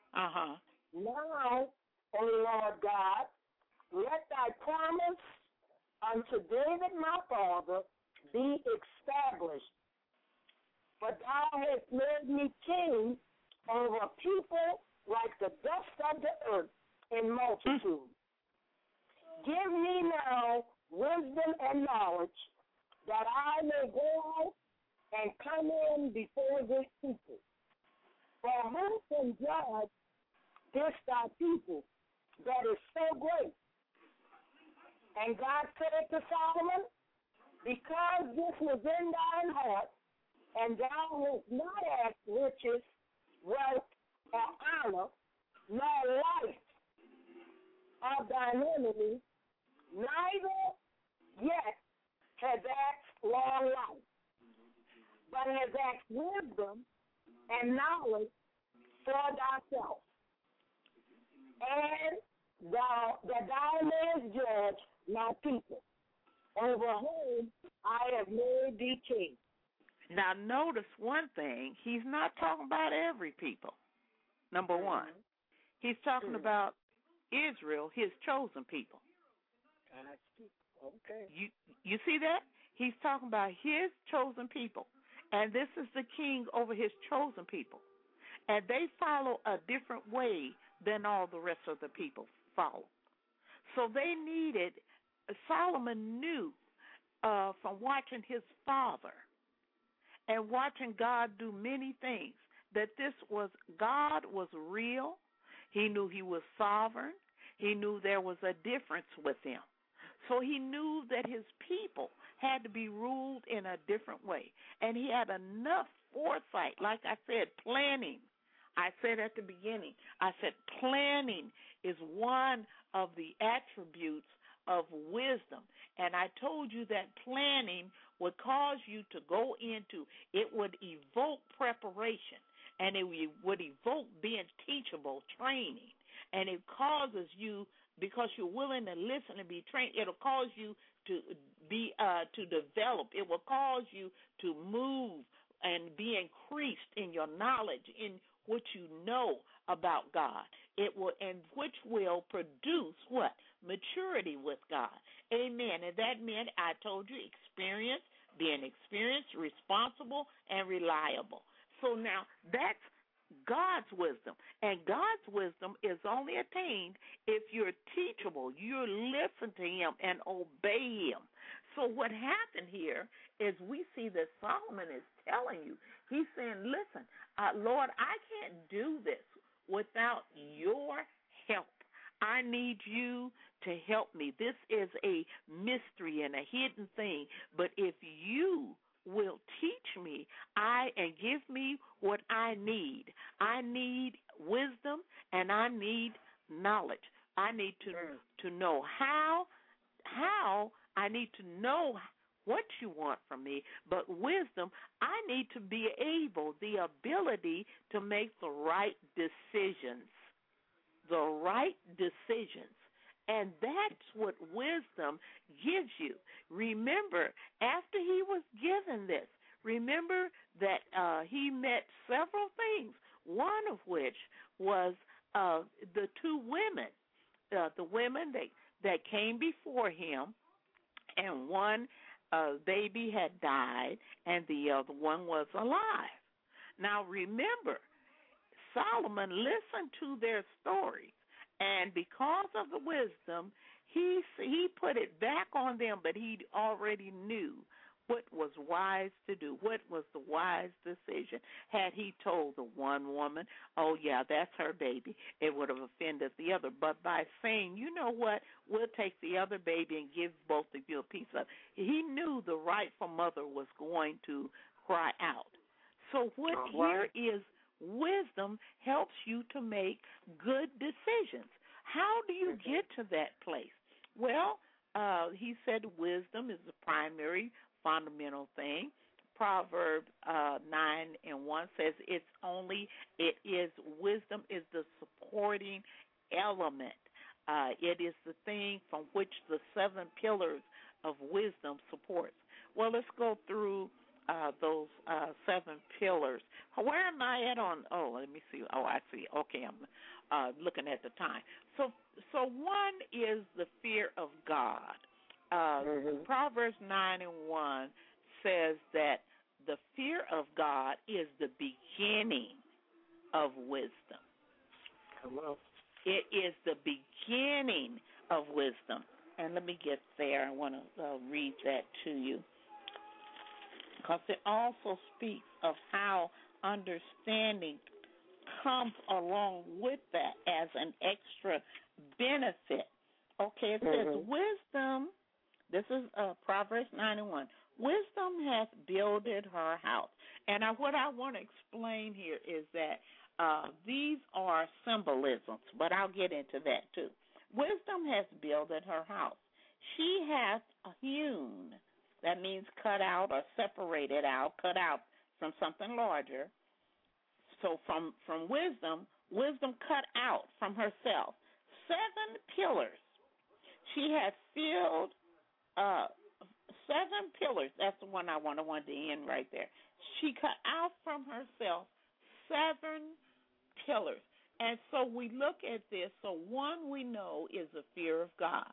Now, O Lord God, let thy promise unto David my father be established. For thou hast made me king over a people like the dust of the earth in multitude. Give me now wisdom and knowledge, that I may go out and come in before this people. For who can judge this thy people that is so great? And God said to Solomon, because this was in thine heart, and thou hast not asked riches, wealth, or honor, nor life of thine enemy, neither yet has asked long life. and knowledge for thyself, and that thou mayest judge my people, over whom I have made thee king. Now, notice one thing. He's not talking about every people, number one. He's talking about Israel, his chosen people. Okay. You see that? He's talking about his chosen people. And this is the king over his chosen people. And they follow a different way than all the rest of the people follow. So they needed, Solomon knew from watching his father and watching God do many things, that God was real. He knew he was sovereign. He knew there was a difference with him. So he knew that his people had to be ruled in a different way. And he had enough foresight, like I said, planning. I said at the beginning, planning is one of the attributes of wisdom. And I told you that planning would cause you to go into, it would evoke preparation, and it would evoke being teachable, training. And it causes you, because you're willing to listen and be trained, it'll cause you to be to develop. It will cause you to move and be increased in your knowledge, in what you know about God. It will, and which will produce what? Maturity with God. Amen. And that meant, I told you, experience, being experienced, responsible, and reliable. So now that's God's wisdom. And God's wisdom is only attained if you're teachable, you listen to him and obey him. So what happened here is we see that Solomon is telling you, he's saying, listen, Lord, I can't do this without your help. I need you to help me. This is a mystery and a hidden thing, but if you will teach me and give me what I need. I need wisdom and I need knowledge. I need to know how I need to know what you want from me, but wisdom, I need to be able, the ability to make the right decisions. The right decisions. And that's what wisdom gives you. Remember, after he was given this, remember that he met several things, one of which was the two women, the women that came before him, and one baby had died, and the other one was alive. Now, remember, Solomon listened to their stories. And because of the wisdom, he put it back on them, but he already knew what was wise to do, what was the wise decision. Had he told the one woman, oh, yeah, that's her baby, it would have offended the other. But by saying, you know what, we'll take the other baby and give both of you a piece of it, he knew the rightful mother was going to cry out. So what here is, wisdom helps you to make good decisions. How do you get to that place? Well, he said wisdom is the primary fundamental thing. Proverbs 9:1 says wisdom is the supporting element. It is the thing from which the 7 pillars of wisdom supports. Well, let's go through those 7 pillars. Where am I at on? Oh, let me see. Oh, I see. Okay, I'm looking at the time. So one is the fear of God. Proverbs 9:1 says that the fear of God is the beginning of wisdom. Hello. It is the beginning of wisdom. And let me get there. I want to read that to you, because it also speaks of how understanding comes along with that as an extra benefit. Okay, it says wisdom, this is Proverbs 9:1, wisdom hath builded her house. And what I want to explain here is that these are symbolisms, but I'll get into that too. Wisdom has builded her house. She hath hewn, that means cut out or separated out, cut out from something larger. So from wisdom cut out from herself 7 pillars. She had filled 7 pillars. That's the one I wanted to end right there. She cut out from herself 7 pillars. And so we look at this. So one we know is the fear of God.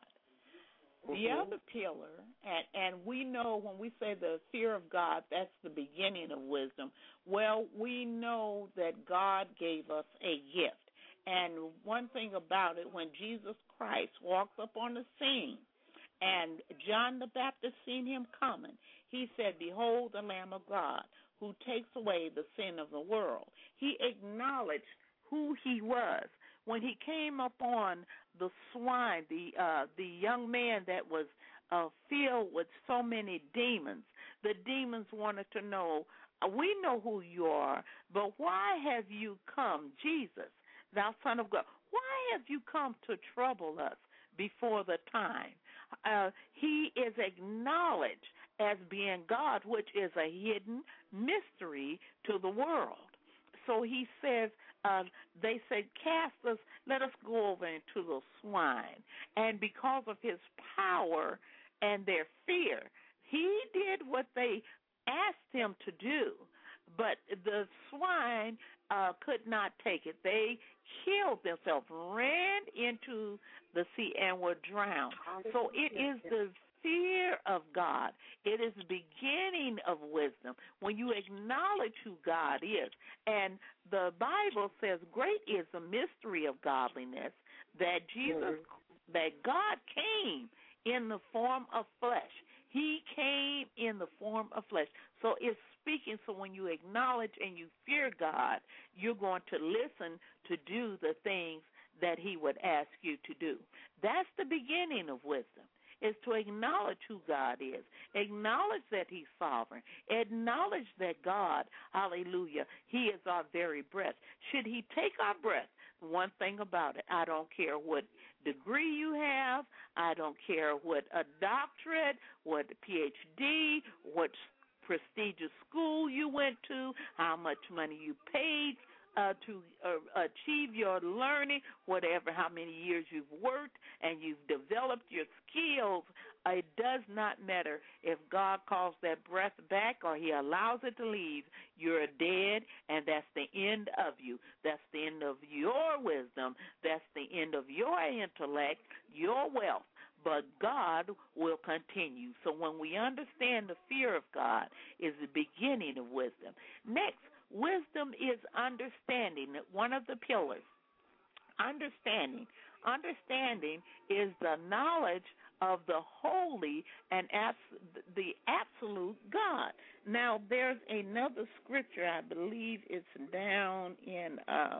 The other pillar, and we know when we say the fear of God, that's the beginning of wisdom. Well, we know that God gave us a gift. And one thing about it, when Jesus Christ walked up on the scene and John the Baptist seen him coming, he said, "Behold the Lamb of God who takes away the sin of the world." He acknowledged who he was. When he came upon the swine, the young man that was filled with so many demons, the demons wanted to know, "We know who you are, but why have you come, Jesus, thou Son of God? Why have you come to trouble us before the time?" He is acknowledged as being God, which is a hidden mystery to the world. So he says, they said, "Cast us, let us go over into the swine." And because of his power and their fear, he did what they asked him to do. But the swine could not take it. They killed themselves, ran into the sea, and were drowned. So it is the fear of God. It is the beginning of wisdom when you acknowledge who God is. And the Bible says, "Great is the mystery of godliness, that that God came in the form of flesh." He came in the form of flesh. So it's speaking. So when you acknowledge and you fear God, you're going to listen to do the things that he would ask you to do. That's the beginning of wisdom, is to acknowledge who God is, acknowledge that he's sovereign, acknowledge that God, hallelujah, he is our very breath. Should he take our breath, one thing about it, I don't care what degree you have, I don't care what a doctorate, what PhD, what prestigious school you went to, how much money you paid to achieve your learning, whatever, how many years you've worked and you've developed your skills, it does not matter. If God calls that breath back or he allows it to leave, you're dead, and that's the end of you. That's the end of your wisdom. That's the end of your intellect, your wealth. But God will continue. So when we understand the fear of God is the beginning of wisdom. Next, wisdom is understanding, one of the pillars. Understanding. Understanding is the knowledge of the holy and the absolute God. Now, there's another scripture, I believe it's down in,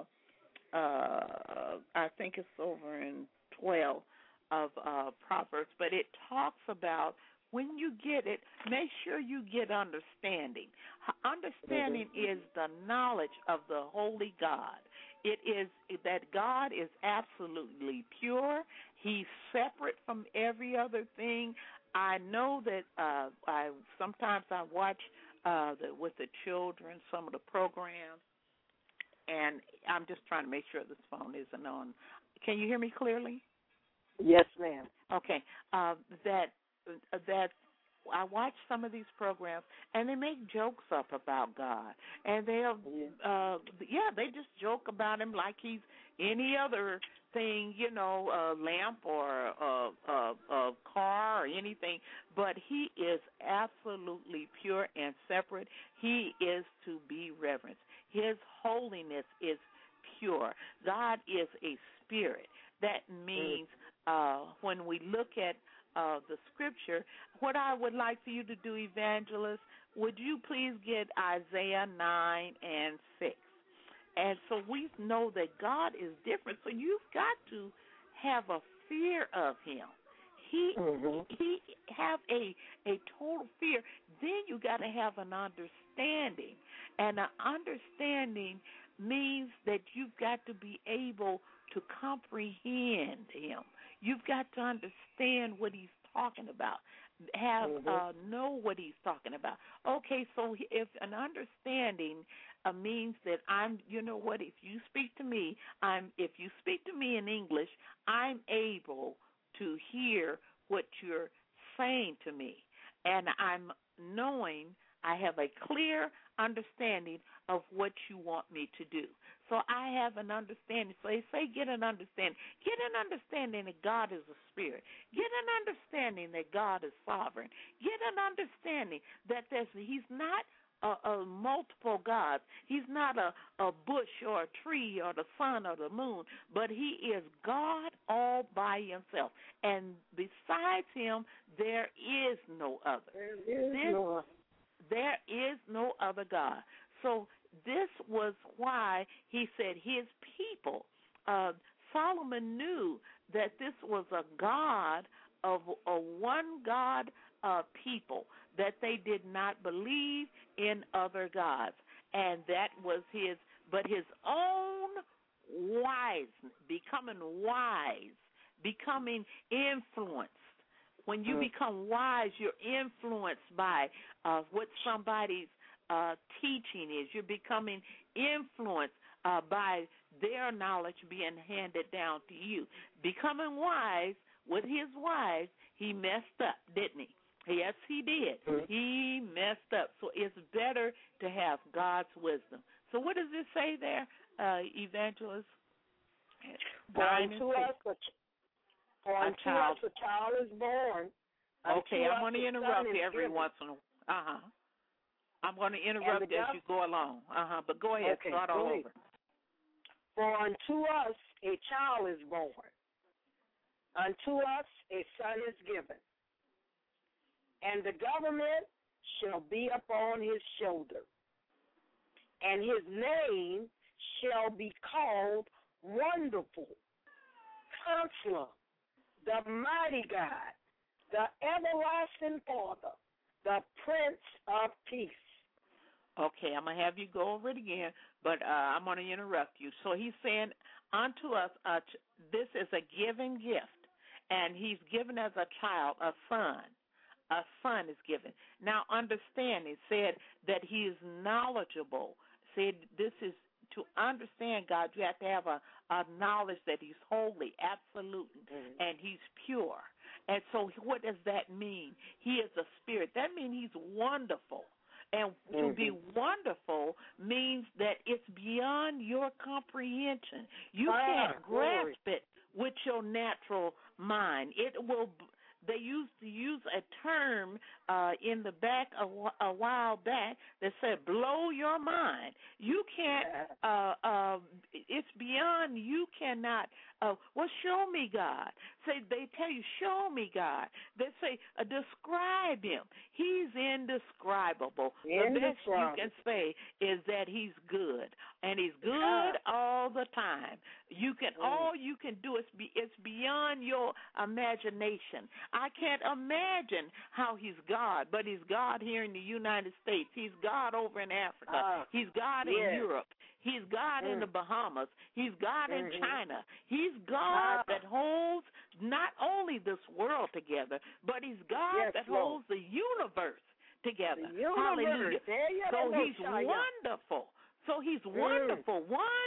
I think it's over in 12 of Proverbs, but it talks about when you get it, make sure you get understanding. Understanding is the knowledge of the holy God. It is that God is absolutely pure. He's separate from every other thing. I know that sometimes I watch with the children some of the programs, and I'm just trying to make sure this phone isn't on. Can you hear me clearly? Yes, ma'am. Okay. That I watch some of these programs, and they make jokes up about God, and they'll they just joke about him like he's any other thing, a lamp or a car or anything, but he is absolutely pure and separate. He is to be reverenced. His holiness is pure. God is a spirit. That means when we look at the scripture, what I would like for you to do, Evangelist, would you please get Isaiah 9 and 6? And so we know that God is different, so you've got to have a fear of him. He have a total fear. Then you got to have an understanding. And an understanding means that you've got to be able to comprehend him. You've got to understand what he's talking about. Know what he's talking about. Okay, so if an understanding means that I'm, you know what, if you speak to me, in English, I'm able to hear what you're saying to me. And I'm knowing I have a clear understanding of what you want me to do. So I have an understanding. So they say get an understanding. Get an understanding that God is a spirit. Get an understanding that God is sovereign. Get an understanding that He's not multiple gods. He's not a bush or a tree or the sun or the moon, but He is God all by Himself. And besides Him, there is no other. There is no other God. So this was why He said His people, Solomon knew that this was a God of a one God people, that they did not believe in other gods. And that was his own becoming influenced. When you become wise, you're influenced by what somebody's teaching is. You're becoming influenced by their knowledge being handed down to you. Becoming wise with his wives, he messed up, didn't he? Yes, he did. He messed up. So it's better to have God's wisdom. So what does this say there, Evangelist? Unto us a child is born. Okay, I'm going to interrupt you every once in a while. I'm going to interrupt as you go along. But go ahead, start all over. For unto us a child is born. Unto us a son is given. And the government shall be upon his shoulder. And his name shall be called Wonderful, Counselor, the Mighty God, the Everlasting Father, the Prince of Peace. Okay, I'm going to have you go over it again, but I'm going to interrupt you. So he's saying, unto us, this is a given gift, and he's given as a child, a son. A son is given. Now, understand, it said that he is knowledgeable. Said this is, to understand God, you have to have a knowledge that he's holy, absolute, and he's pure. And so what does that mean? He is a spirit. That means he's wonderful. And to be wonderful means that it's beyond your comprehension. You can't grasp it with your natural mind. It will. They used to use a term in the back a while back that said blow your mind. You can't, it's beyond, you cannot, well, show me God. Say, they tell you, show me God. They say, describe him. He's indescribable. The best you can say is that he's good. And he's good all the time. You can, all you can do is it's beyond your imagination. I can't imagine how he's God, but he's God here in the United States. He's God over in Africa. He's God in Europe. He's God in the Bahamas. He's God in China. He's God that holds not only this world together, but he's God that holds the universe together. Hallelujah. So he's wonderful. So he's wonderful.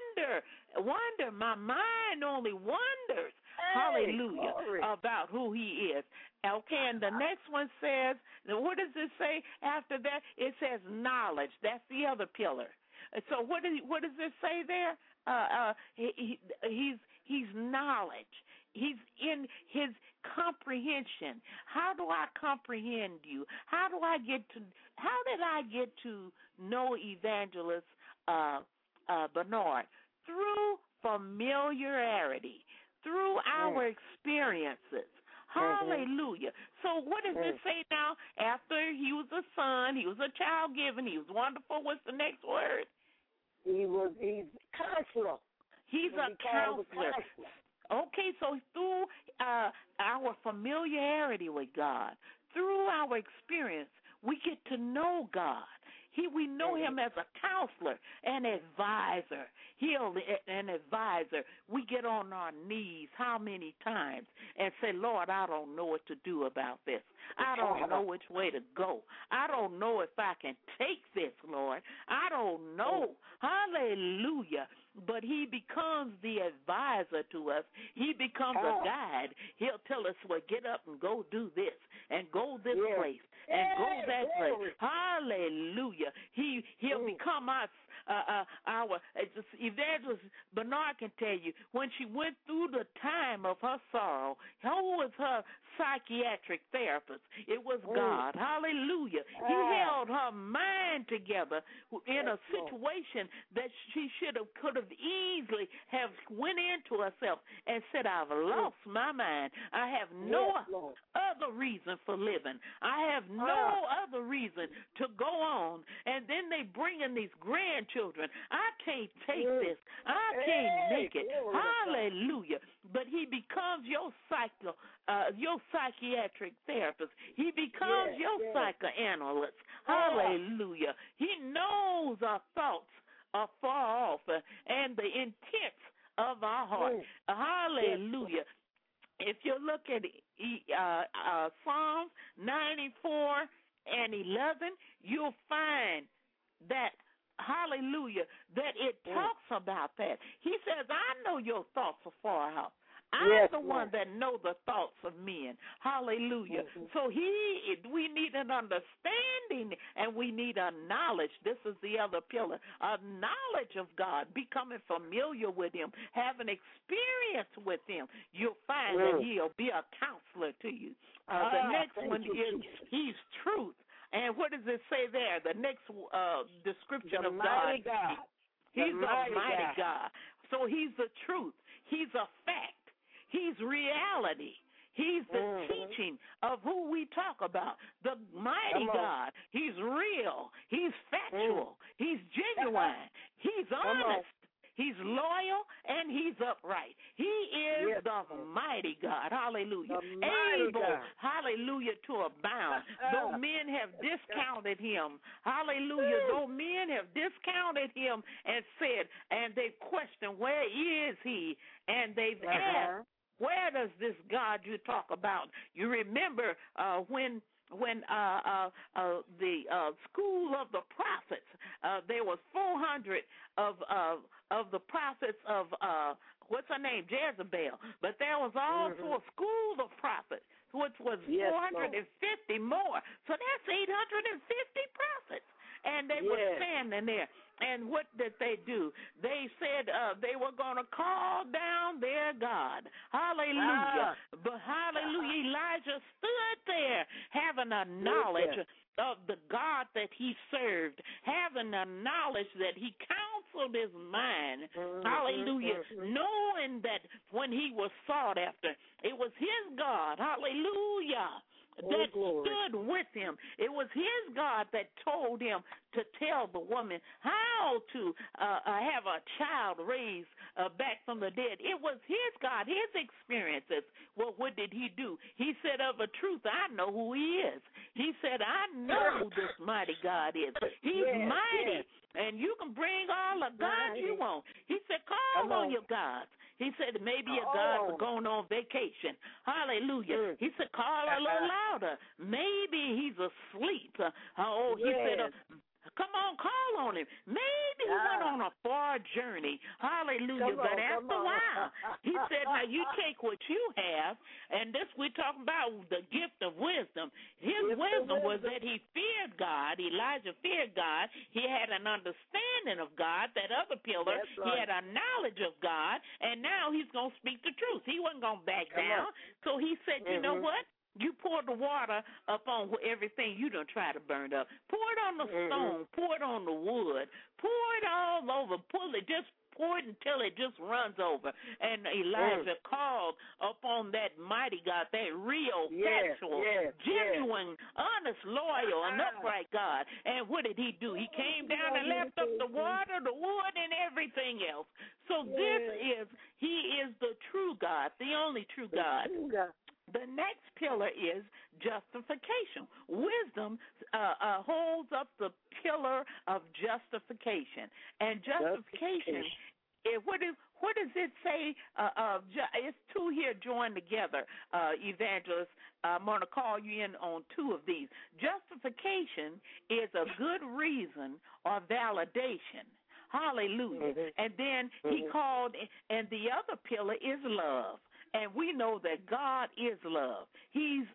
Wonder. My mind only wonders. Hallelujah. About who he is. Okay, and the next one says, what does it say after that? It says knowledge. That's the other pillar. So what does it say there? He's knowledge. He's in his comprehension. How do I comprehend you? How did I get to know Evangelist Bernard? Through familiarity, through our experiences. Hallelujah. So what does it say now? After he was a son, he was a child given, he was wonderful. What's the next word? He's counselor. He's a counselor. Okay, so through our familiarity with God, through our experience, we get to know God. We know him as a counselor, an advisor. An advisor. We get on our knees how many times and say, Lord, I don't know what to do about this. I don't know which way to go. I don't know if I can take this, Lord. I don't know. Hallelujah. But he becomes the advisor to us. He becomes a guide. He'll tell us, well, get up and go do this and go this place and go that place. Hallelujah. He'll become our Evangelist Bernard can tell you, when she went through the time of her sorrow, who was her psychiatric therapist? It was God. Hallelujah. He held her mind together in a situation that she could have easily have went into herself and said, I've lost my mind. I have no other reason for living. I have no other reason to go on. And then they bring in these grandchildren. I can't take this. I can't make it. Hallelujah. But he becomes your psychiatric therapist. He becomes your psychoanalyst. Hallelujah. He knows our thoughts are far off and the intents of our heart. Hallelujah. If you look at Psalms 94 and 11, you'll find that, hallelujah, that it talks about that. He says, I know your thoughts are far out. I'm the one that know the thoughts of men. Hallelujah. So we need an understanding and we need a knowledge. This is the other pillar, a knowledge of God, becoming familiar with him, having experience with him. You'll find that he'll be a counselor to you. The next one is he's truth. And what does it say there? The next description of God. He's a mighty God. So he's the truth. He's a fact. He's reality. He's the teaching of who we talk about. The mighty God. He's real. He's factual. He's genuine. He's honest. He's loyal, and he's upright. He is the mighty God. Hallelujah. Able, hallelujah, to abound. Though men have discounted him, hallelujah, though men have discounted him and said, and they've questioned, where is he? And they've asked, where does this God you talk about? You remember when the school of the prophets, there was 400 of the prophets of what's her name, Jezebel, but there was also a school of prophets, which was 450 more. So that's 850 prophets. And they were standing there. And what did they do? They said they were going to call down their God. Hallelujah. But hallelujah, Elijah stood there having a knowledge of the God that he served, having a knowledge that he counseled his mind. Hallelujah. Knowing that when he was sought after, it was his God. Hallelujah. That stood with him. It was his God that told him to tell the woman how to have a child raised back from the dead. It was his God, his experiences. Well, what did he do? He said, of a truth, I know who he is. He said, I know who this mighty God is. He's mighty. And you can bring all the gods you want. He said, call on your gods. He said, maybe your gods are going on vacation. Hallelujah. He said, call a little louder. Maybe he's asleep. He said, come on, call on him. Maybe he went on a far journey. Hallelujah. But after a while, he said, now you take what you have, and this we're talking about the gift of wisdom. His wisdom was that he feared God. Elijah feared God. He had an understanding of God. That other pillar, he had a knowledge of God, and now he's going to speak the truth. He wasn't going to back down. So he said, you know what? You pour the water up on everything you done try to burn up. Pour it on the stone. Pour it on the wood. Pour it all over. Just pour it until it just runs over. And Elijah called upon that mighty God, that real, factual, genuine, honest, loyal, and upright God. And what did he do? He came down and left up the water, the wood, and everything else. So he is the true God, the only true God. The next pillar is justification. Wisdom holds up the pillar of justification. And justification, What does it say? It's two here joined together, evangelists. I'm going to call you in on two of these. Justification is a good reason or validation. Hallelujah. Mm-hmm. And then he called, and the other pillar is love. And we know that God is love. He's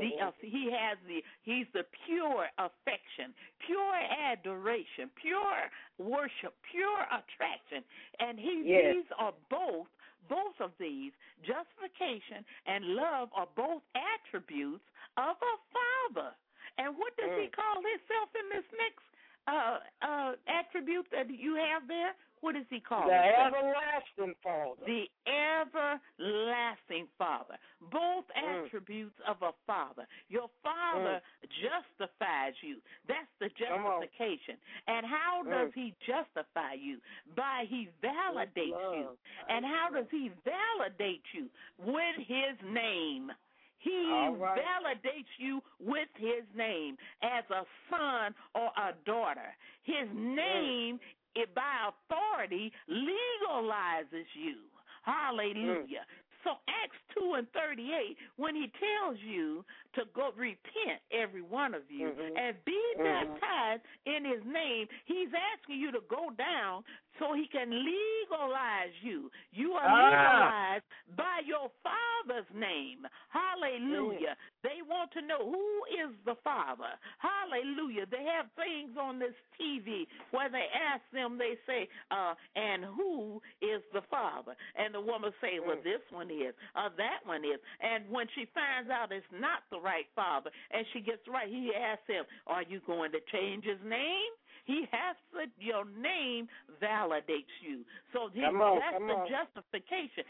he's the pure affection, pure adoration, pure worship, pure attraction. And these are both of these, justification and love, are both attributes of a father. And what does he call himself in this next attribute that you have there? What does he call the himself? Everlasting Father. The everlasting Father. Both attributes of a father. Your father justifies you. That's the justification. And how does he justify you? He validates you. And how does he validate you? With his name. He validates you with his name as a son or a daughter. His name, by authority, legalizes you. Hallelujah. So Acts 2:38, when he tells you to go repent, every one of you, and be baptized in his name, he's asking you to go down so he can legalize you. You are legalized by your Father's name. Hallelujah. They want to know who is the Father. Hallelujah. They have things on this TV where they ask them, they say, and who is the Father? And the woman say, well, this one is, that one is. And when she finds out it's not the right Father, and she gets right, he asks him, are you going to change his name? He has to, your name validates you. So that's the justification.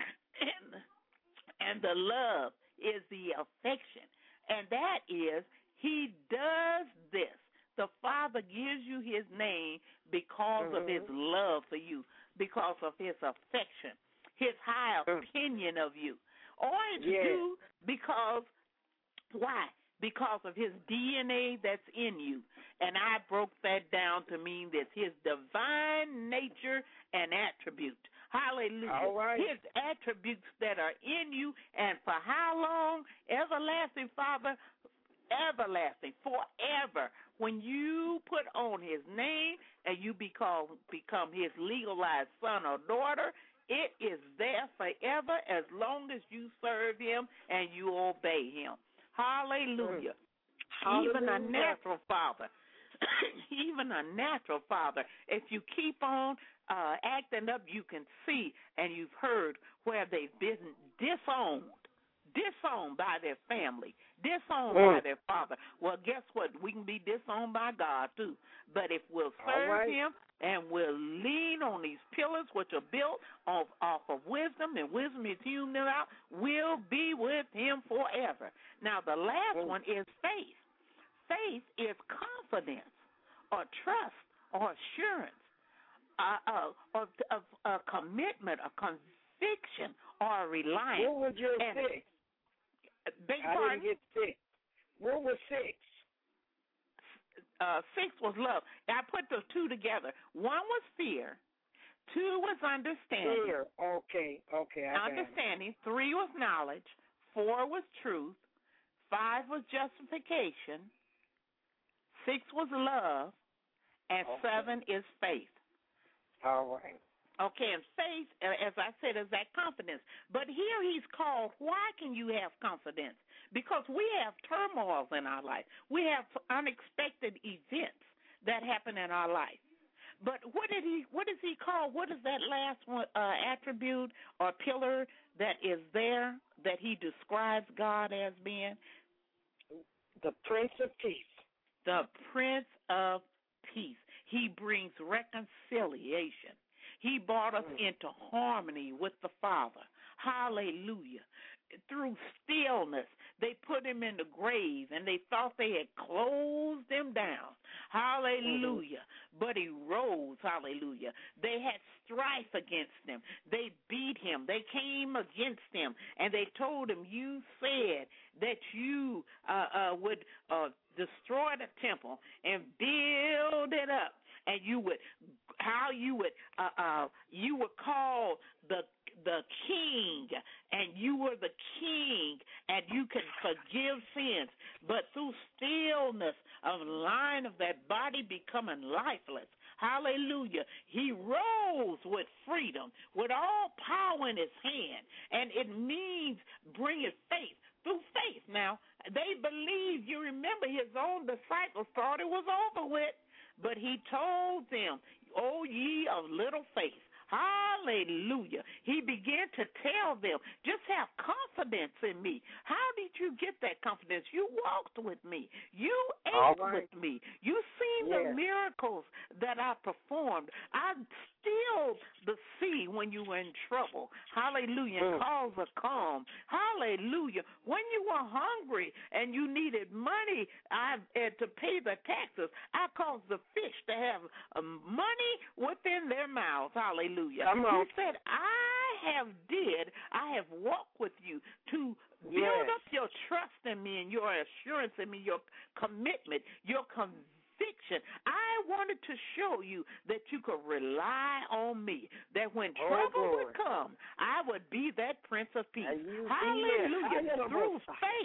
And the love is the affection. And that is, he does this. The Father gives you his name because of his love for you, because of his affection, his high opinion of you. Or it's you because, why? Because of his DNA that's in you. And I broke that down to mean this, his divine nature and attribute. Hallelujah. All right. His attributes that are in you, and for how long? Everlasting Father, everlasting, forever. When you put on his name and you become his legalized son or daughter, it is there forever as long as you serve him and you obey him. Hallelujah. Even a natural father, if you keep on acting up, you can see, and you've heard where they've been disowned by their family, disowned by their father. Well, guess what? We can be disowned by God too. But if we'll serve him and we'll lean on these pillars which are built off of wisdom, and wisdom is hewn out, we'll be with him forever. Now, the last one is faith. Faith is confidence or trust or assurance, a commitment, a conviction, or a reliance. What was your 6? I didn't get 6. What was 6? 6 was love. I put the two together. 1 was fear. 2 was understanding. Fear. Okay. Understanding. 3 was knowledge. 4 was truth. 5 was justification. 6 was love. And 7 is faith. All right. Okay, and faith, as I said, is that confidence. But here he's called, why can you have confidence? Because we have turmoil in our life. We have unexpected events that happen in our life. But what is he called? What is that last one, attribute or pillar that is there that he describes God as being? The Prince of Peace. The Prince of Peace. He brings reconciliation. He brought us into harmony with the Father. Hallelujah. Through stillness, they put him in the grave, and they thought they had closed him down. Hallelujah. But he rose. Hallelujah. They had strife against him. They beat him. They came against him, and they told him, you said that you would destroy the temple and build it up, and you would call the king, and you were the king, and you can forgive sins. But through stillness of line of that body becoming lifeless, hallelujah, he rose with freedom, with all power in his hand, and it means bringing faith. Through faith. Now, they believed, you remember, his own disciples thought it was over with, but he told them, "O ye of little faith." Hallelujah. He began to tell them, just have confidence in me. How did you get that confidence? You walked with me. You ate with me. You seen the miracles that I performed. I stilled the sea when you were in trouble. Hallelujah. And caused a calm. Hallelujah. When you were hungry and you needed money to pay the taxes, I caused the fish to have money within their mouths. Hallelujah. He said, I have walked with you to build up your trust in me and your assurance in me, your commitment, your conviction. I wanted to show you that you could rely on me, that when trouble would come, I would be that Prince of Peace. Hallelujah. Through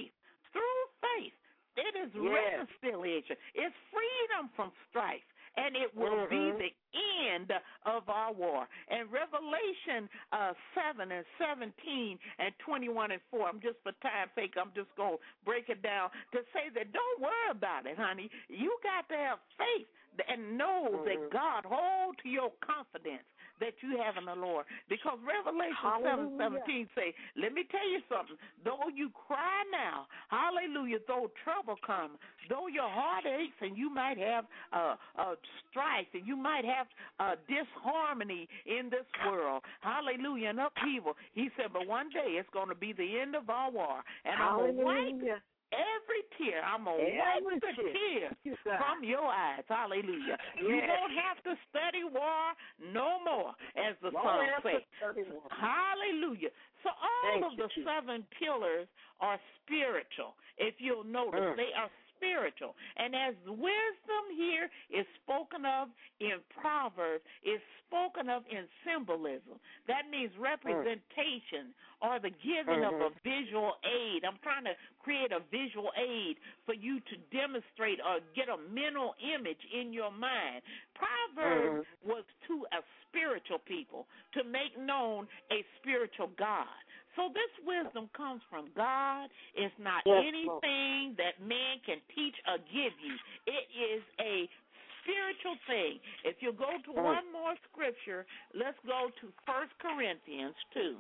faith, it is reconciliation. It's freedom from strife. And it will be the end of our war. And Revelation 7 and 17 and 21 and 4, I'm just for time's sake, I'm just going to break it down to say that don't worry about it, honey. You got to have faith and know that God hold to your confidence that you have in the Lord. Because Revelation 7:17 say, let me tell you something. Though you cry now, hallelujah, though trouble comes, though your heart aches and you might have strife and you might have disharmony in this world, hallelujah, and upheaval. He said, but one day it's going to be the end of our war. And I'm going to wipe every tear. I'm going to wipe the tears from your eyes. Hallelujah. You don't have to study war no more, as the song says. Hallelujah. So all of the 7 pillars are spiritual. If you'll notice, they are spiritual. And as wisdom here is spoken of in Proverbs, is spoken of in symbolism. That means representation or the giving of a visual aid. I'm trying to create a visual aid for you to demonstrate or get a mental image in your mind. Proverbs was to a spiritual people to make known a spiritual God. So this wisdom comes from God. It's not anything that man can teach or give you. It is a spiritual thing. If you go to one more scripture, let's go to 1 Corinthians 2.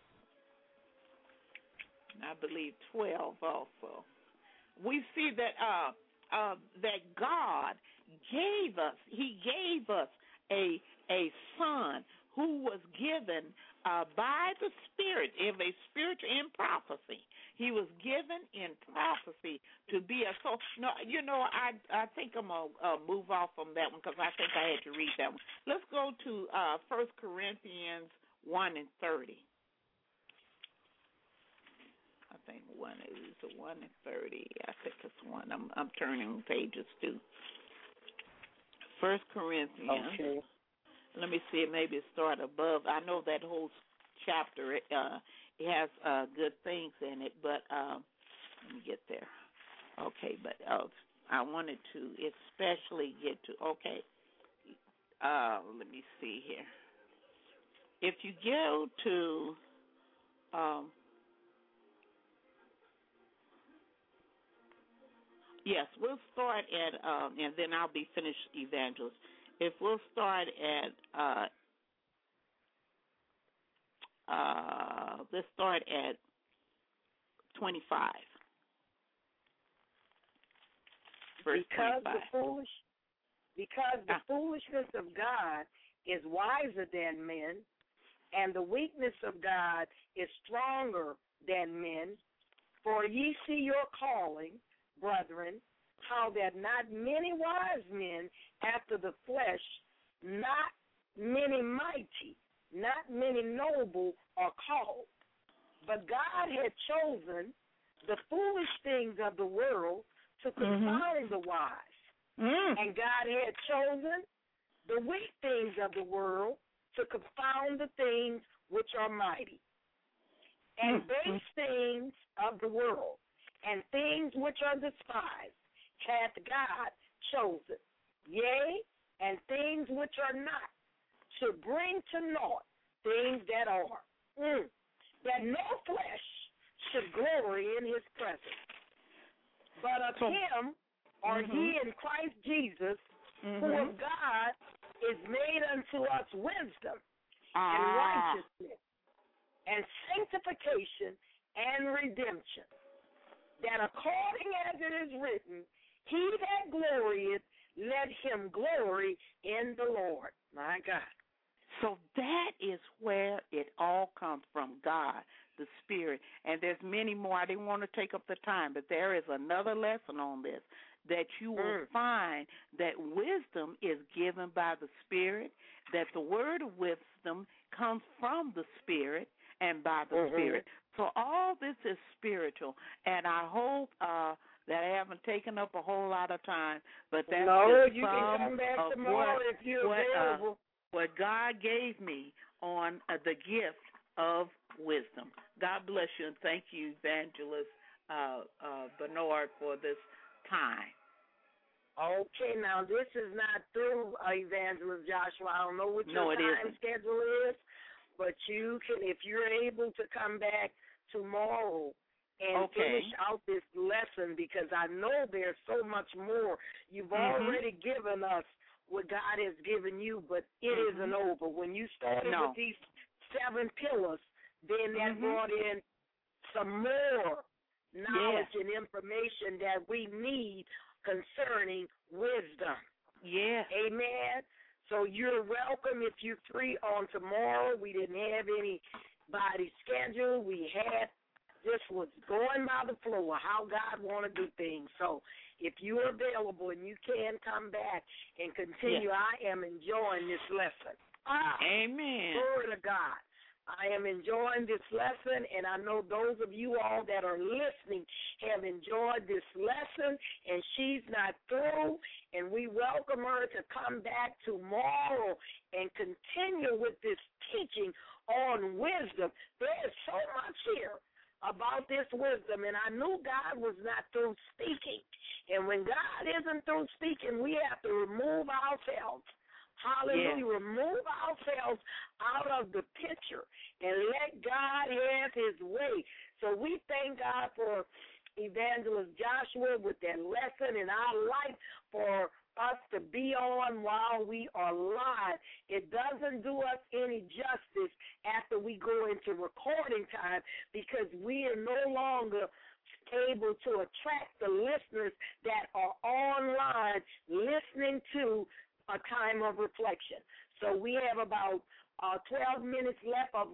I believe 12 also. We see that that God gave us. He gave us a son who was given by the Spirit, in a spiritual in prophecy. He was given in prophecy to be a soul. No, you know, I think I'm going to move off from that one because I think I had to read that one. Let's go to 1 Corinthians 1 and 30. I think 1 and 30. I think it's 1. I'm turning pages too. 1 Corinthians. Okay. Let me see. Maybe it start above. I know that whole chapter. It has good things in it, but let me get there. Okay, but I wanted to especially get to. Okay, let me see here. If you go to yes, we'll start at and then I'll be finished, Evangelist. If we'll start at let's start at 25. Verse 25. Because the foolishness of God is wiser than men, and the weakness of God is stronger than men. For ye see your calling, brethren, how that not many wise men after the flesh, not many mighty, not many noble are called. But God had chosen the foolish things of the world to confound the wise. And God had chosen the weak things of the world to confound the things which are mighty. And base things of the world and things which are despised hath God chosen, yea, and things which are not, to bring to naught things that are, that no flesh should glory in his presence. But of him are ye in Christ Jesus, who of God is made unto us wisdom and righteousness and sanctification and redemption, that according as it is written, he that glorieth, let him glory in the Lord. My God. So that is where it all comes from, God, the Spirit. And there's many more. I didn't want to take up the time, but there is another lesson on this, that you will find that wisdom is given by the Spirit, that the word of wisdom comes from the Spirit and by the Spirit. So all this is spiritual, and I hope that I haven't taken up a whole lot of time, but that's just you can come back of tomorrow if you're available. What God gave me on the gift of wisdom. God bless you, and thank you, Evangelist Bernard, for this time. Okay, now this is not through Evangelist Joshua. I don't know what your time schedule is, but you can, if you're able to come back tomorrow and finish out this lesson, because I know there's so much more. You've already given us what God has given you, but it isn't over. When you started with these 7 pillars, then that brought in some more knowledge and information that we need concerning wisdom. Yeah. Amen. So you're welcome if you're free on tomorrow. We didn't have anybody scheduled. We had just was going by the flow of how God want to do things. So if you're available and you can come back and continue, I am enjoying this lesson. Amen. Glory to God. I am enjoying this lesson, and I know those of you all that are listening have enjoyed this lesson, and she's not through, and we welcome her to come back tomorrow and continue with this teaching on wisdom. There's so much here about this wisdom, and I knew God was not through speaking, and when God isn't through speaking, we have to remove ourselves. Hallelujah. Yeah. Remove ourselves out of the picture and let God have his way. So we thank God for Evangelist Joshua with that lesson, and I like for us to be on while we are live. It doesn't do us any justice after we go into recording time, because we are no longer able to attract the listeners that are online listening to a time of reflection. So we have about 12 minutes left of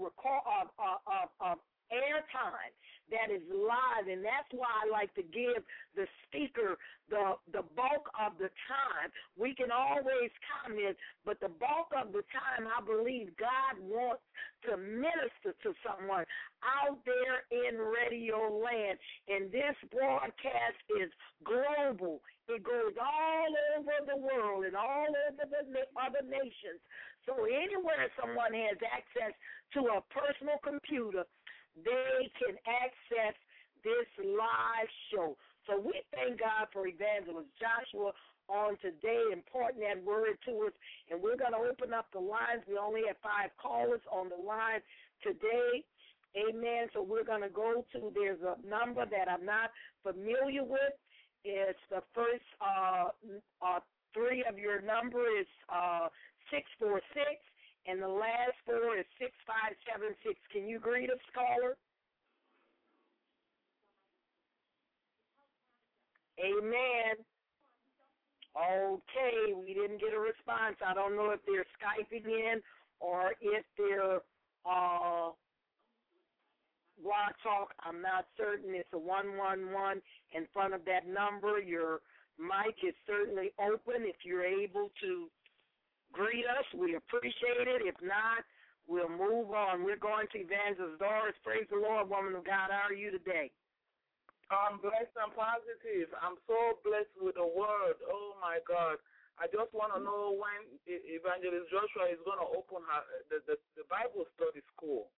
air time that is live, and that's why I like to give the speaker the bulk of the time. We can always comment, but the bulk of the time, I believe God wants to minister to someone out there in radio land, and this broadcast is global. It goes all over the world and all over the other nations. So anywhere someone has access to a personal computer, they can access this live show. So we thank God for Evangelist Joshua on today, imparting that word to us. And we're going to open up the lines. We only have 5 callers on the line today. Amen. So we're going to go to, there's a number that I'm not familiar with. It's the first 3 of your number is 646. And the last 4 is 6576. Can you greet us, caller? Amen. Okay, we didn't get a response. I don't know if they're Skyping in or if they're Blog Talk. I'm not certain. It's a 111 in front of that number. Your mic is certainly open if you're able to greet us. We appreciate it. If not, we'll move on. We're going to Evangelist Doris. Praise the Lord, woman of God. How are you today? I'm blessed and positive. I'm so blessed with the word. Oh, my God. I just want to know when Evangelist Joshua is going to open the Bible study school.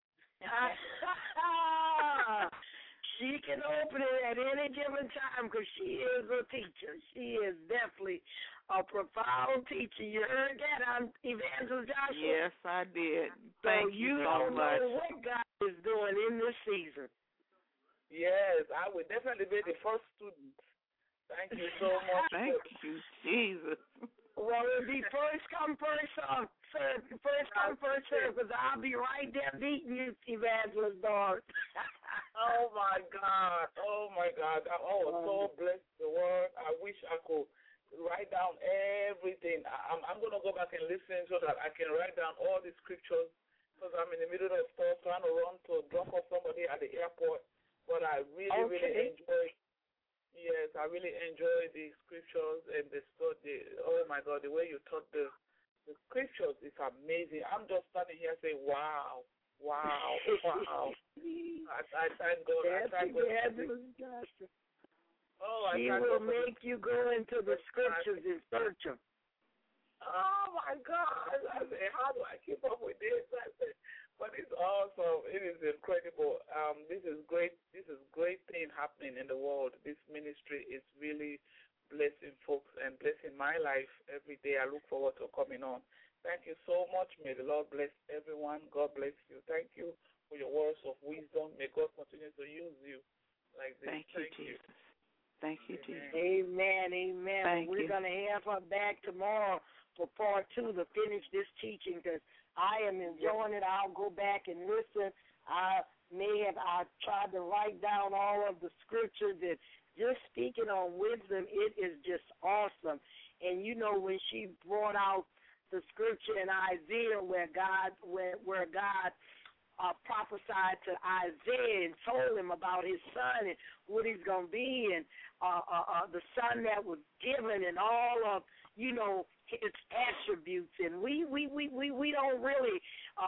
She can open it at any given time because she is a teacher. She is definitely a profound teacher. You heard that on Evangelist Joshua? Yes, I did. Thank you so much. Know what God is doing in this season. Yes, I will definitely be the first student. Thank you so much. Thank you, Jesus. Well, it'll be first come, first serve. First come, first serve, because I'll be right there beating you, Evangelist Doris. Oh, my God. Oh, my God. I was so blessed the word. I wish I could write down everything. I'm going to go back and listen so that I can write down all the scriptures because I'm in the middle of stuff trying to run to drop off somebody at the airport. But I really enjoy. Yes, I really enjoy the scriptures and the study. Oh, my God, the way you taught the scriptures is amazing. I'm just standing here saying, wow. I thank God. I thank God. She will make you go into the scriptures and search them. Oh, my God. I say, how do I keep up with this? I say, but it's awesome. It is incredible. This is great. This is great thing happening in the world. This ministry is really blessing folks and blessing my life every day. I look forward to coming on. Thank you so much. May the Lord bless everyone. God bless you. Thank you for your words of wisdom. May God continue to use you like this. Thank you, Jesus. Thank you, Jesus. Amen. We're going to have her back tomorrow for part 2 to finish this teaching because I am enjoying it. I'll go back and listen. I tried to write down all of the scriptures and just speaking on wisdom, it is just awesome. And you know when she brought out the scripture in Isaiah where God prophesied to Isaiah and told him about his son and what he's going to be and the son that was given and all of, his attributes. And we don't really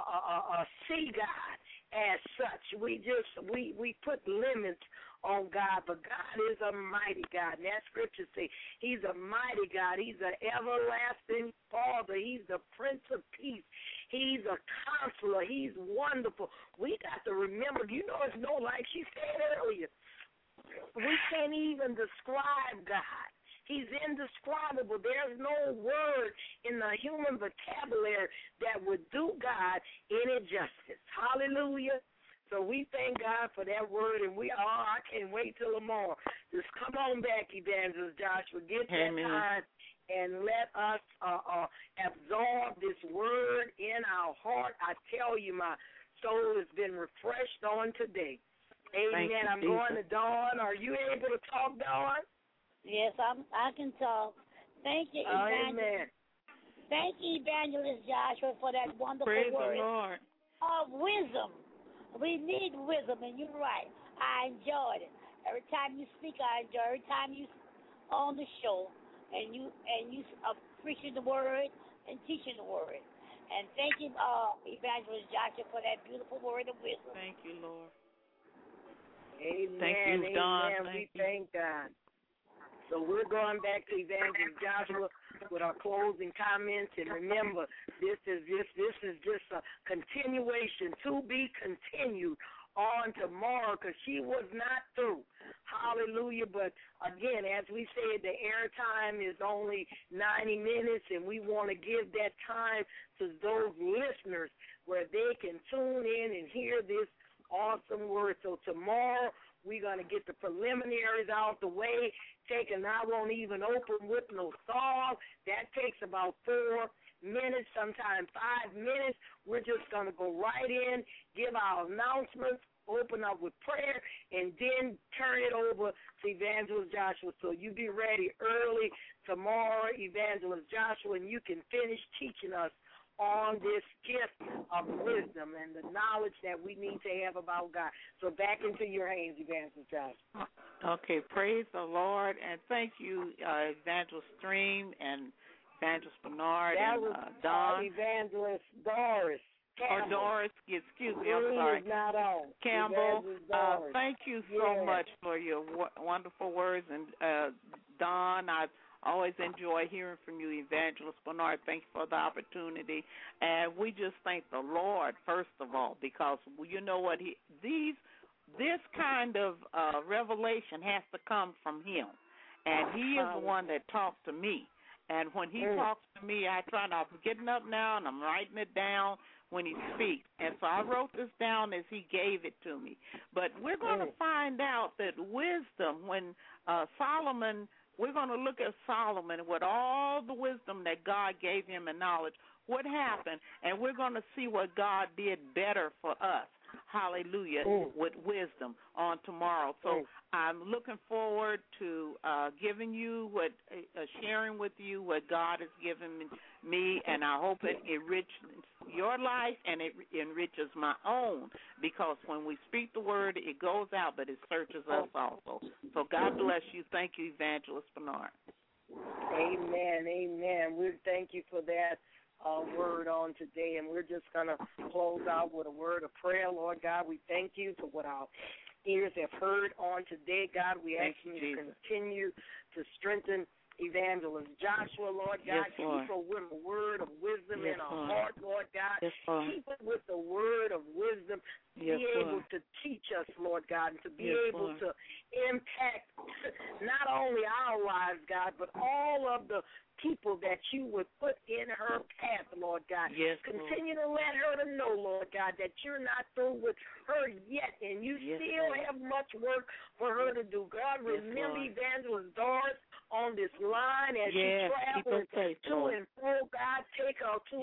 see God as such. We put limits on God, but God is a mighty God. And that scripture says he's a mighty God. He's an everlasting Father. He's the Prince of Peace. He's a counselor. He's wonderful. We got to remember, it's like she said earlier, we can't even describe God. He's indescribable. There's no word in the human vocabulary that would do God any justice. Hallelujah. So we thank God for that word, and I can't wait till tomorrow. Just come on back, Evangelist Joshua. Get that time and let us absorb this word in our heart. I tell you, my soul has been refreshed on today. Amen. I'm going to Dawn. Are you able to talk, Dawn? Yes, I can talk. Thank you, Evangelist. Amen. Thank you, Evangelist Joshua, for that wonderful word. Praise the Lord. Of wisdom. We need wisdom, and you're right. I enjoyed it. Every time you speak, I enjoy. Every time you on the show, and you preaching the word and teaching the word. And thank you, Evangelist Joshua, for that beautiful word of wisdom. Thank you, Lord. Amen. Thank you, Don. We thank God. So we're going back to Evangelist Joshua with our closing comments. And remember, this is just a continuation to be continued on tomorrow because she was not through. Hallelujah. But again, as we said, the airtime is only 90 minutes, and we want to give that time to those listeners where they can tune in and hear this awesome word. So tomorrow, we're going to get the preliminaries out the way. I won't even open with no song. That takes about 4 minutes, sometimes 5 minutes. We're just going to go right in, give our announcements, open up with prayer, and then turn it over to Evangelist Joshua. So you be ready early tomorrow, Evangelist Joshua, and you can finish teaching us on this gift of wisdom and the knowledge that we need to have about God. So back into your hands, Evangelist Joshua. Okay, praise the Lord, and thank you, Evangelist Stream and Evangelist Bernard and Don. Evangelist Doris. Campbell. Doris, excuse me, I'm sorry. Not on. Campbell, thank you so much for your wonderful words. And Don, I Always enjoy hearing from you, Evangelist Bernard. Thank you for the opportunity. And we just thank the Lord, first of all, because you know what? This kind of revelation has to come from him. And he is the one that talks to me. And when he talks to me, I'm getting up now and I'm writing it down when he speaks. And so I wrote this down as he gave it to me. But we're going to find out that wisdom, when Solomon, we're going to look at Solomon with all the wisdom that God gave him and knowledge, what happened, and we're going to see what God did better for us. Hallelujah, with wisdom on tomorrow. So I'm looking forward to giving you sharing with you what God has given me, and I hope it enriches your life and it enriches my own, because when we speak the word, it goes out, but it searches us also. So God bless you. Thank you, Evangelist Bernard. Amen, amen. We thank you for that word on today, and we're just going to close out with a word of prayer. Lord God, we thank you for what our ears have heard on today. God, we ask you to continue to strengthen Evangelist Joshua, Lord God. Yes, Lord. Keep her with a word of wisdom in her heart, Lord God. Yes, Lord. Keep her with the word of wisdom to be able to teach us, Lord God, and to be able to impact not only our lives, God, but all of the people that you would put in her path, Lord God. Yes, continue to let her to know, Lord God, that you're not through with her yet, and you still have much work for her to do. God, remember Evangelist Doris on this line as she travels to and fro. God, take her to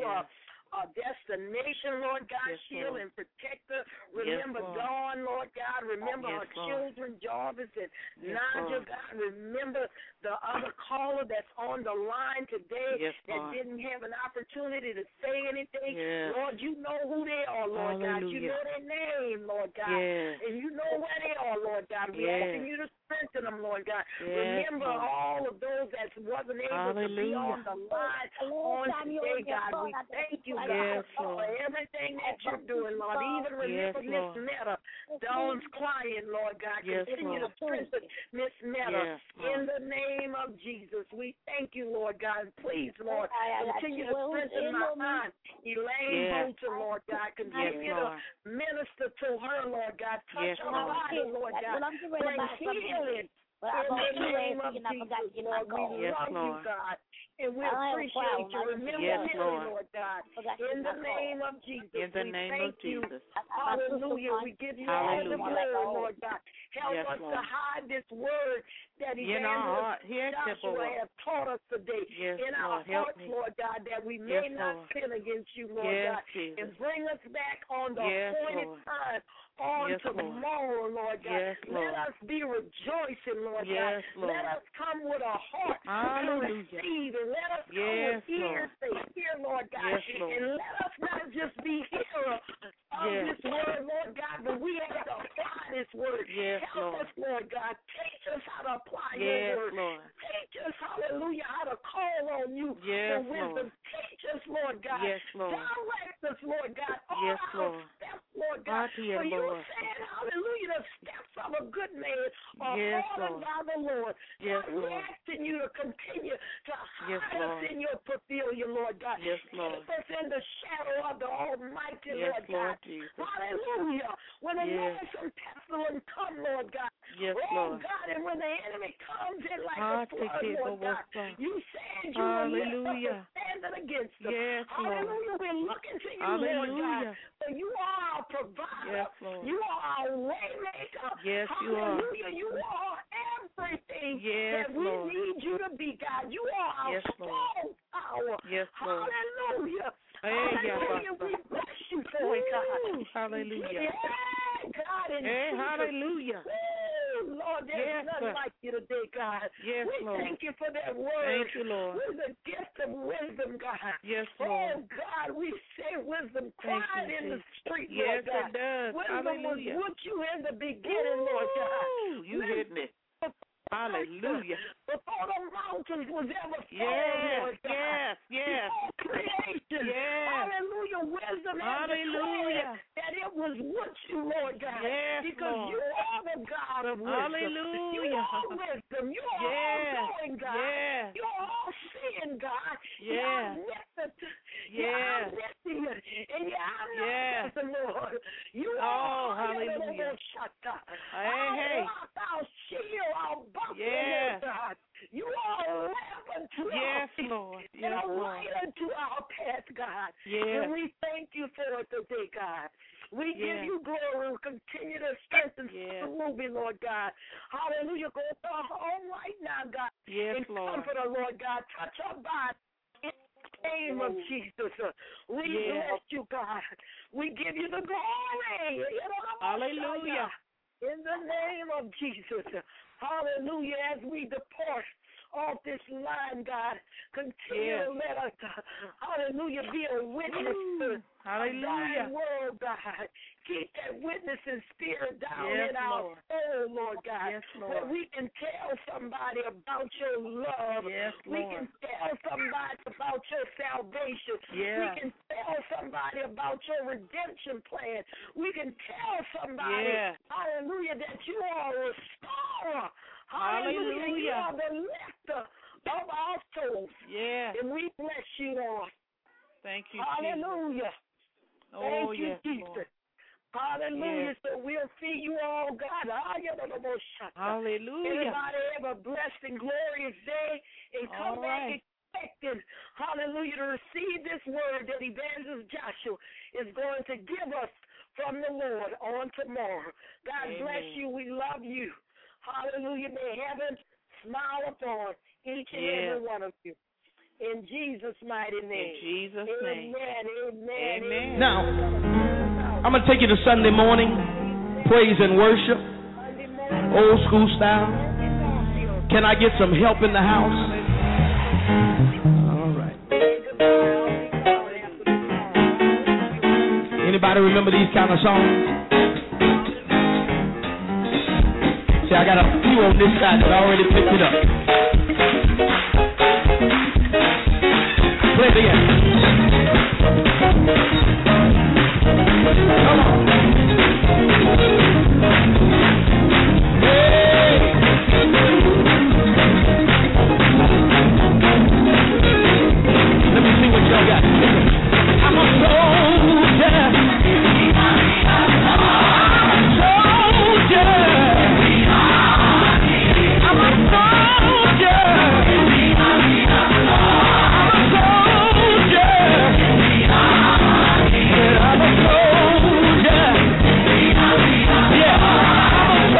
a destination, Lord God. Shield and protect her. Remember Dawn, Lord God. Remember her children, Jarvis and Naja, God. Remember the other caller that's on the line today that didn't have an opportunity to say anything. Lord, you know who they are, Lord God. You know their name, Lord God. And you know where they are, Lord God. We're asking you to strengthen them, Lord God. Remember all of those that wasn't able to be on the line on today, God. We thank you, God, for everything that you're doing, Lord. Even remember Miss Meta, Dawn's client, Lord God. Continue to strengthen Miss Meta in the name of Jesus. We thank you, Lord God. Please, Lord, continue to strengthen my aunt, Elaine Bolton, Lord God. Continue to minister to her, Lord God. Touch her body, Lord God. Bring healing. In the name of Jesus, Lord, we love you, God, and we appreciate you. Remember healing, Lord God, in the name of Jesus. In the name of Jesus. Hallelujah. We give you all the glory, Lord God. Help us to hide this word that Evangelist Joshua has taught us today in our hearts, Lord God, that we may not sin against you, Lord God, and bring us back on the appointed time on tomorrow, Lord God. Let us be rejoicing, Lord God. Let us come with a heart to receive, and let us come with ears to hear, Lord God. And let us not just be hearers of this word, Lord God, but we have to apply this word. Help us, Lord God. Teach us how to apply your word. Teach us, hallelujah, how to call on you for wisdom. Teach us, Lord God. Direct us, Lord God. All our steps, Lord God. For you said, hallelujah, the steps of a good man are ordered by the Lord. God, we're asking you to continue to hide us in your pavilion, Lord God. Keep us in the shadow of the Almighty, Lord God. Hallelujah. When the noisome pestilence come, Lord God. God, and when the enemy comes in like a flood, Lord God, you said you will lift up a standard against them. Hallelujah. We're looking to you, Lord God. For you are our provider. You are our way maker. Hallelujah. You are everything that we need you to be, God. You are our strong power. Hallelujah. Hallelujah. We bless you for it, God. Hallelujah. God, and hallelujah. Lord, there's none like you today, God. We thank you for that word. Thank you, Lord. With the gift of wisdom, God. Lord. Oh, God, we say wisdom cried in the street, Lord God. It does. Wisdom was with you in the beginning, Lord God. You hitting it. Hallelujah. Before the mountains was ever formed, Lord God. Before creation. Hallelujah. Wisdom has declared that it us with you, Lord God. Yes, because Lord. you are the God of wisdom. Hallelujah. You are wisdom. You are all-knowing God. Yes. You are all-seeing God. Yes. You're omniscient. Yes. You're omniscient. And you're Yes. omnipresent, Lord. You Oh, are hallelujah. Hey. our shield, our buckler, Yes. Lord God. You are a lamp unto Yes, our feet Lord. and Yes, a Lord. light unto our path, God. Yes. And we thank you for it today, God. We give you glory. We continue to strengthen the movie, Lord God. Hallelujah. Go to our home right now, God. Yes, and Lord. comfort her, Lord God. Touch our body. In the name of Jesus. We bless you, God. We give you the glory. Hallelujah. In the name of Jesus. Hallelujah. As we depart off this line, God, continue to let us, hallelujah, be a witness to hallelujah. Thy word, God. Keep that witnessing spirit down Yes, in our Lord. soul, Lord God. Yes, Lord. That we can tell somebody about your love. Yes, we Lord. can tell somebody about your salvation. Yeah. We can tell somebody about your redemption plan. We can tell somebody, hallelujah, that you are a restorer. Hallelujah. You are the lifter of our souls. Yeah. And we bless you, Lord. Thank you, hallelujah. Jesus. Oh, Thank you, yes, Jesus. Lord. Hallelujah. Yes. So we'll see you all, God. Hallelujah. Everybody have a blessed and glorious day and come back expecting, hallelujah, to receive this word that Evangelist Joshua is going to give us from the Lord on tomorrow. God bless you. We love you. Hallelujah. May heaven smile upon each and every one of you. In Jesus' mighty name. In Jesus' name. Amen. Now, I'm going to take you to Sunday morning, praise and worship, old school style. Can I get some help in the house? All right. Anybody remember these kind of songs? See, I got a few on this side that I already picked it up. Play it again. Come on. Hey. Let me see what y'all got. I'm a soldier. I'm a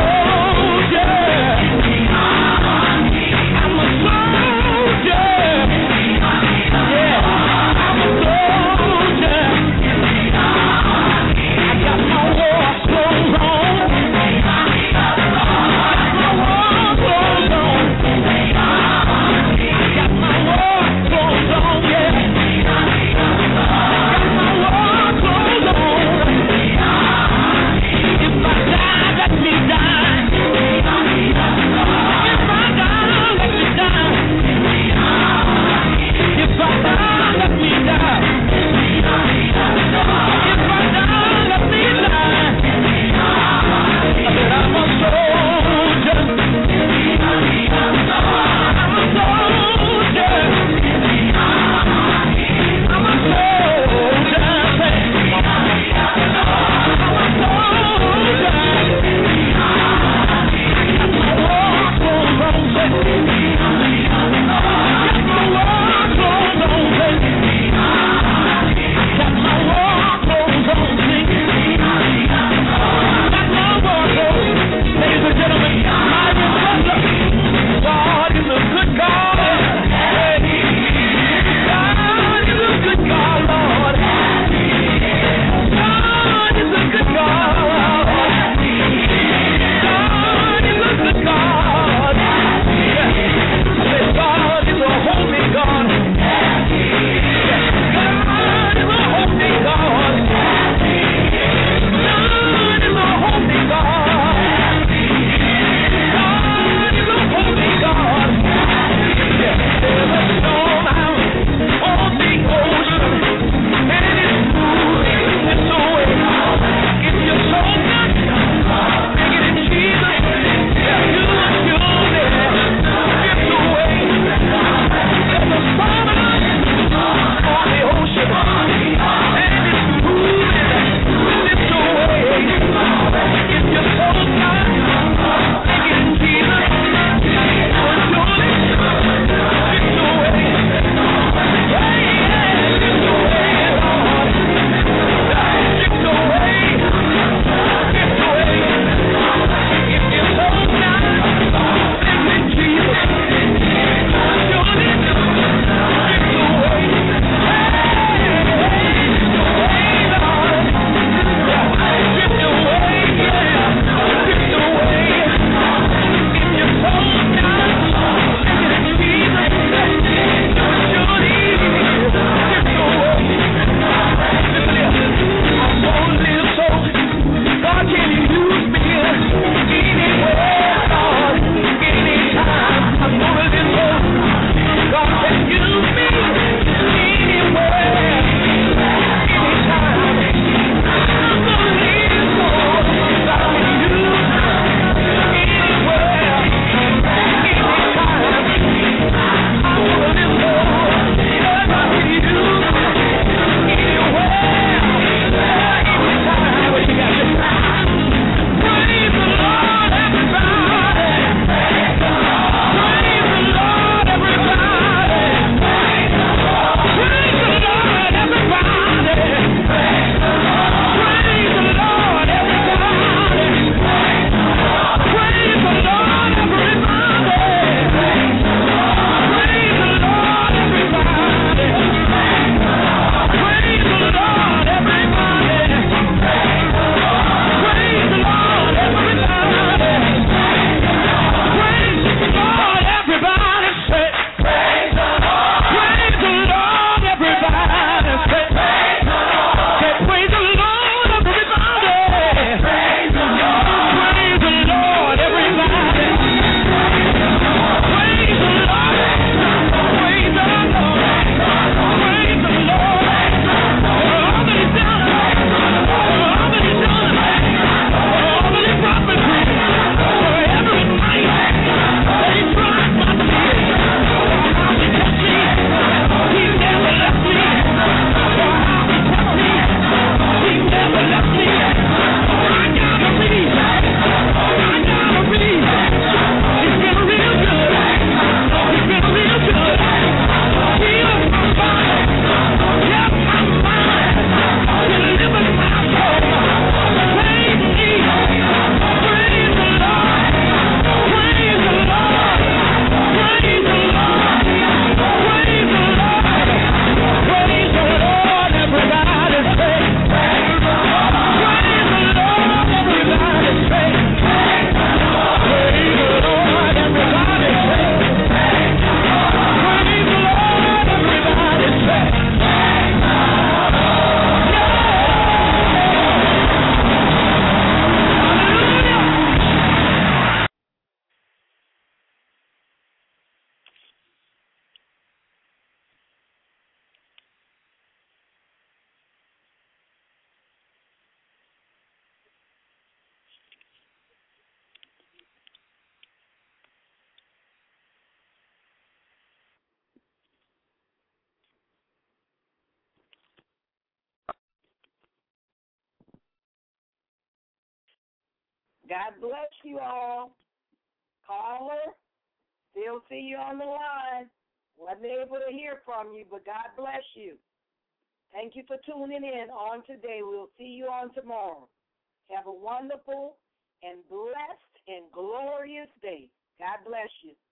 God bless you all. Caller, still see you on the line. Wasn't able to hear from you, but God bless you. Thank you for tuning in on today. We'll see you on tomorrow. Have a wonderful and blessed and glorious day. God bless you.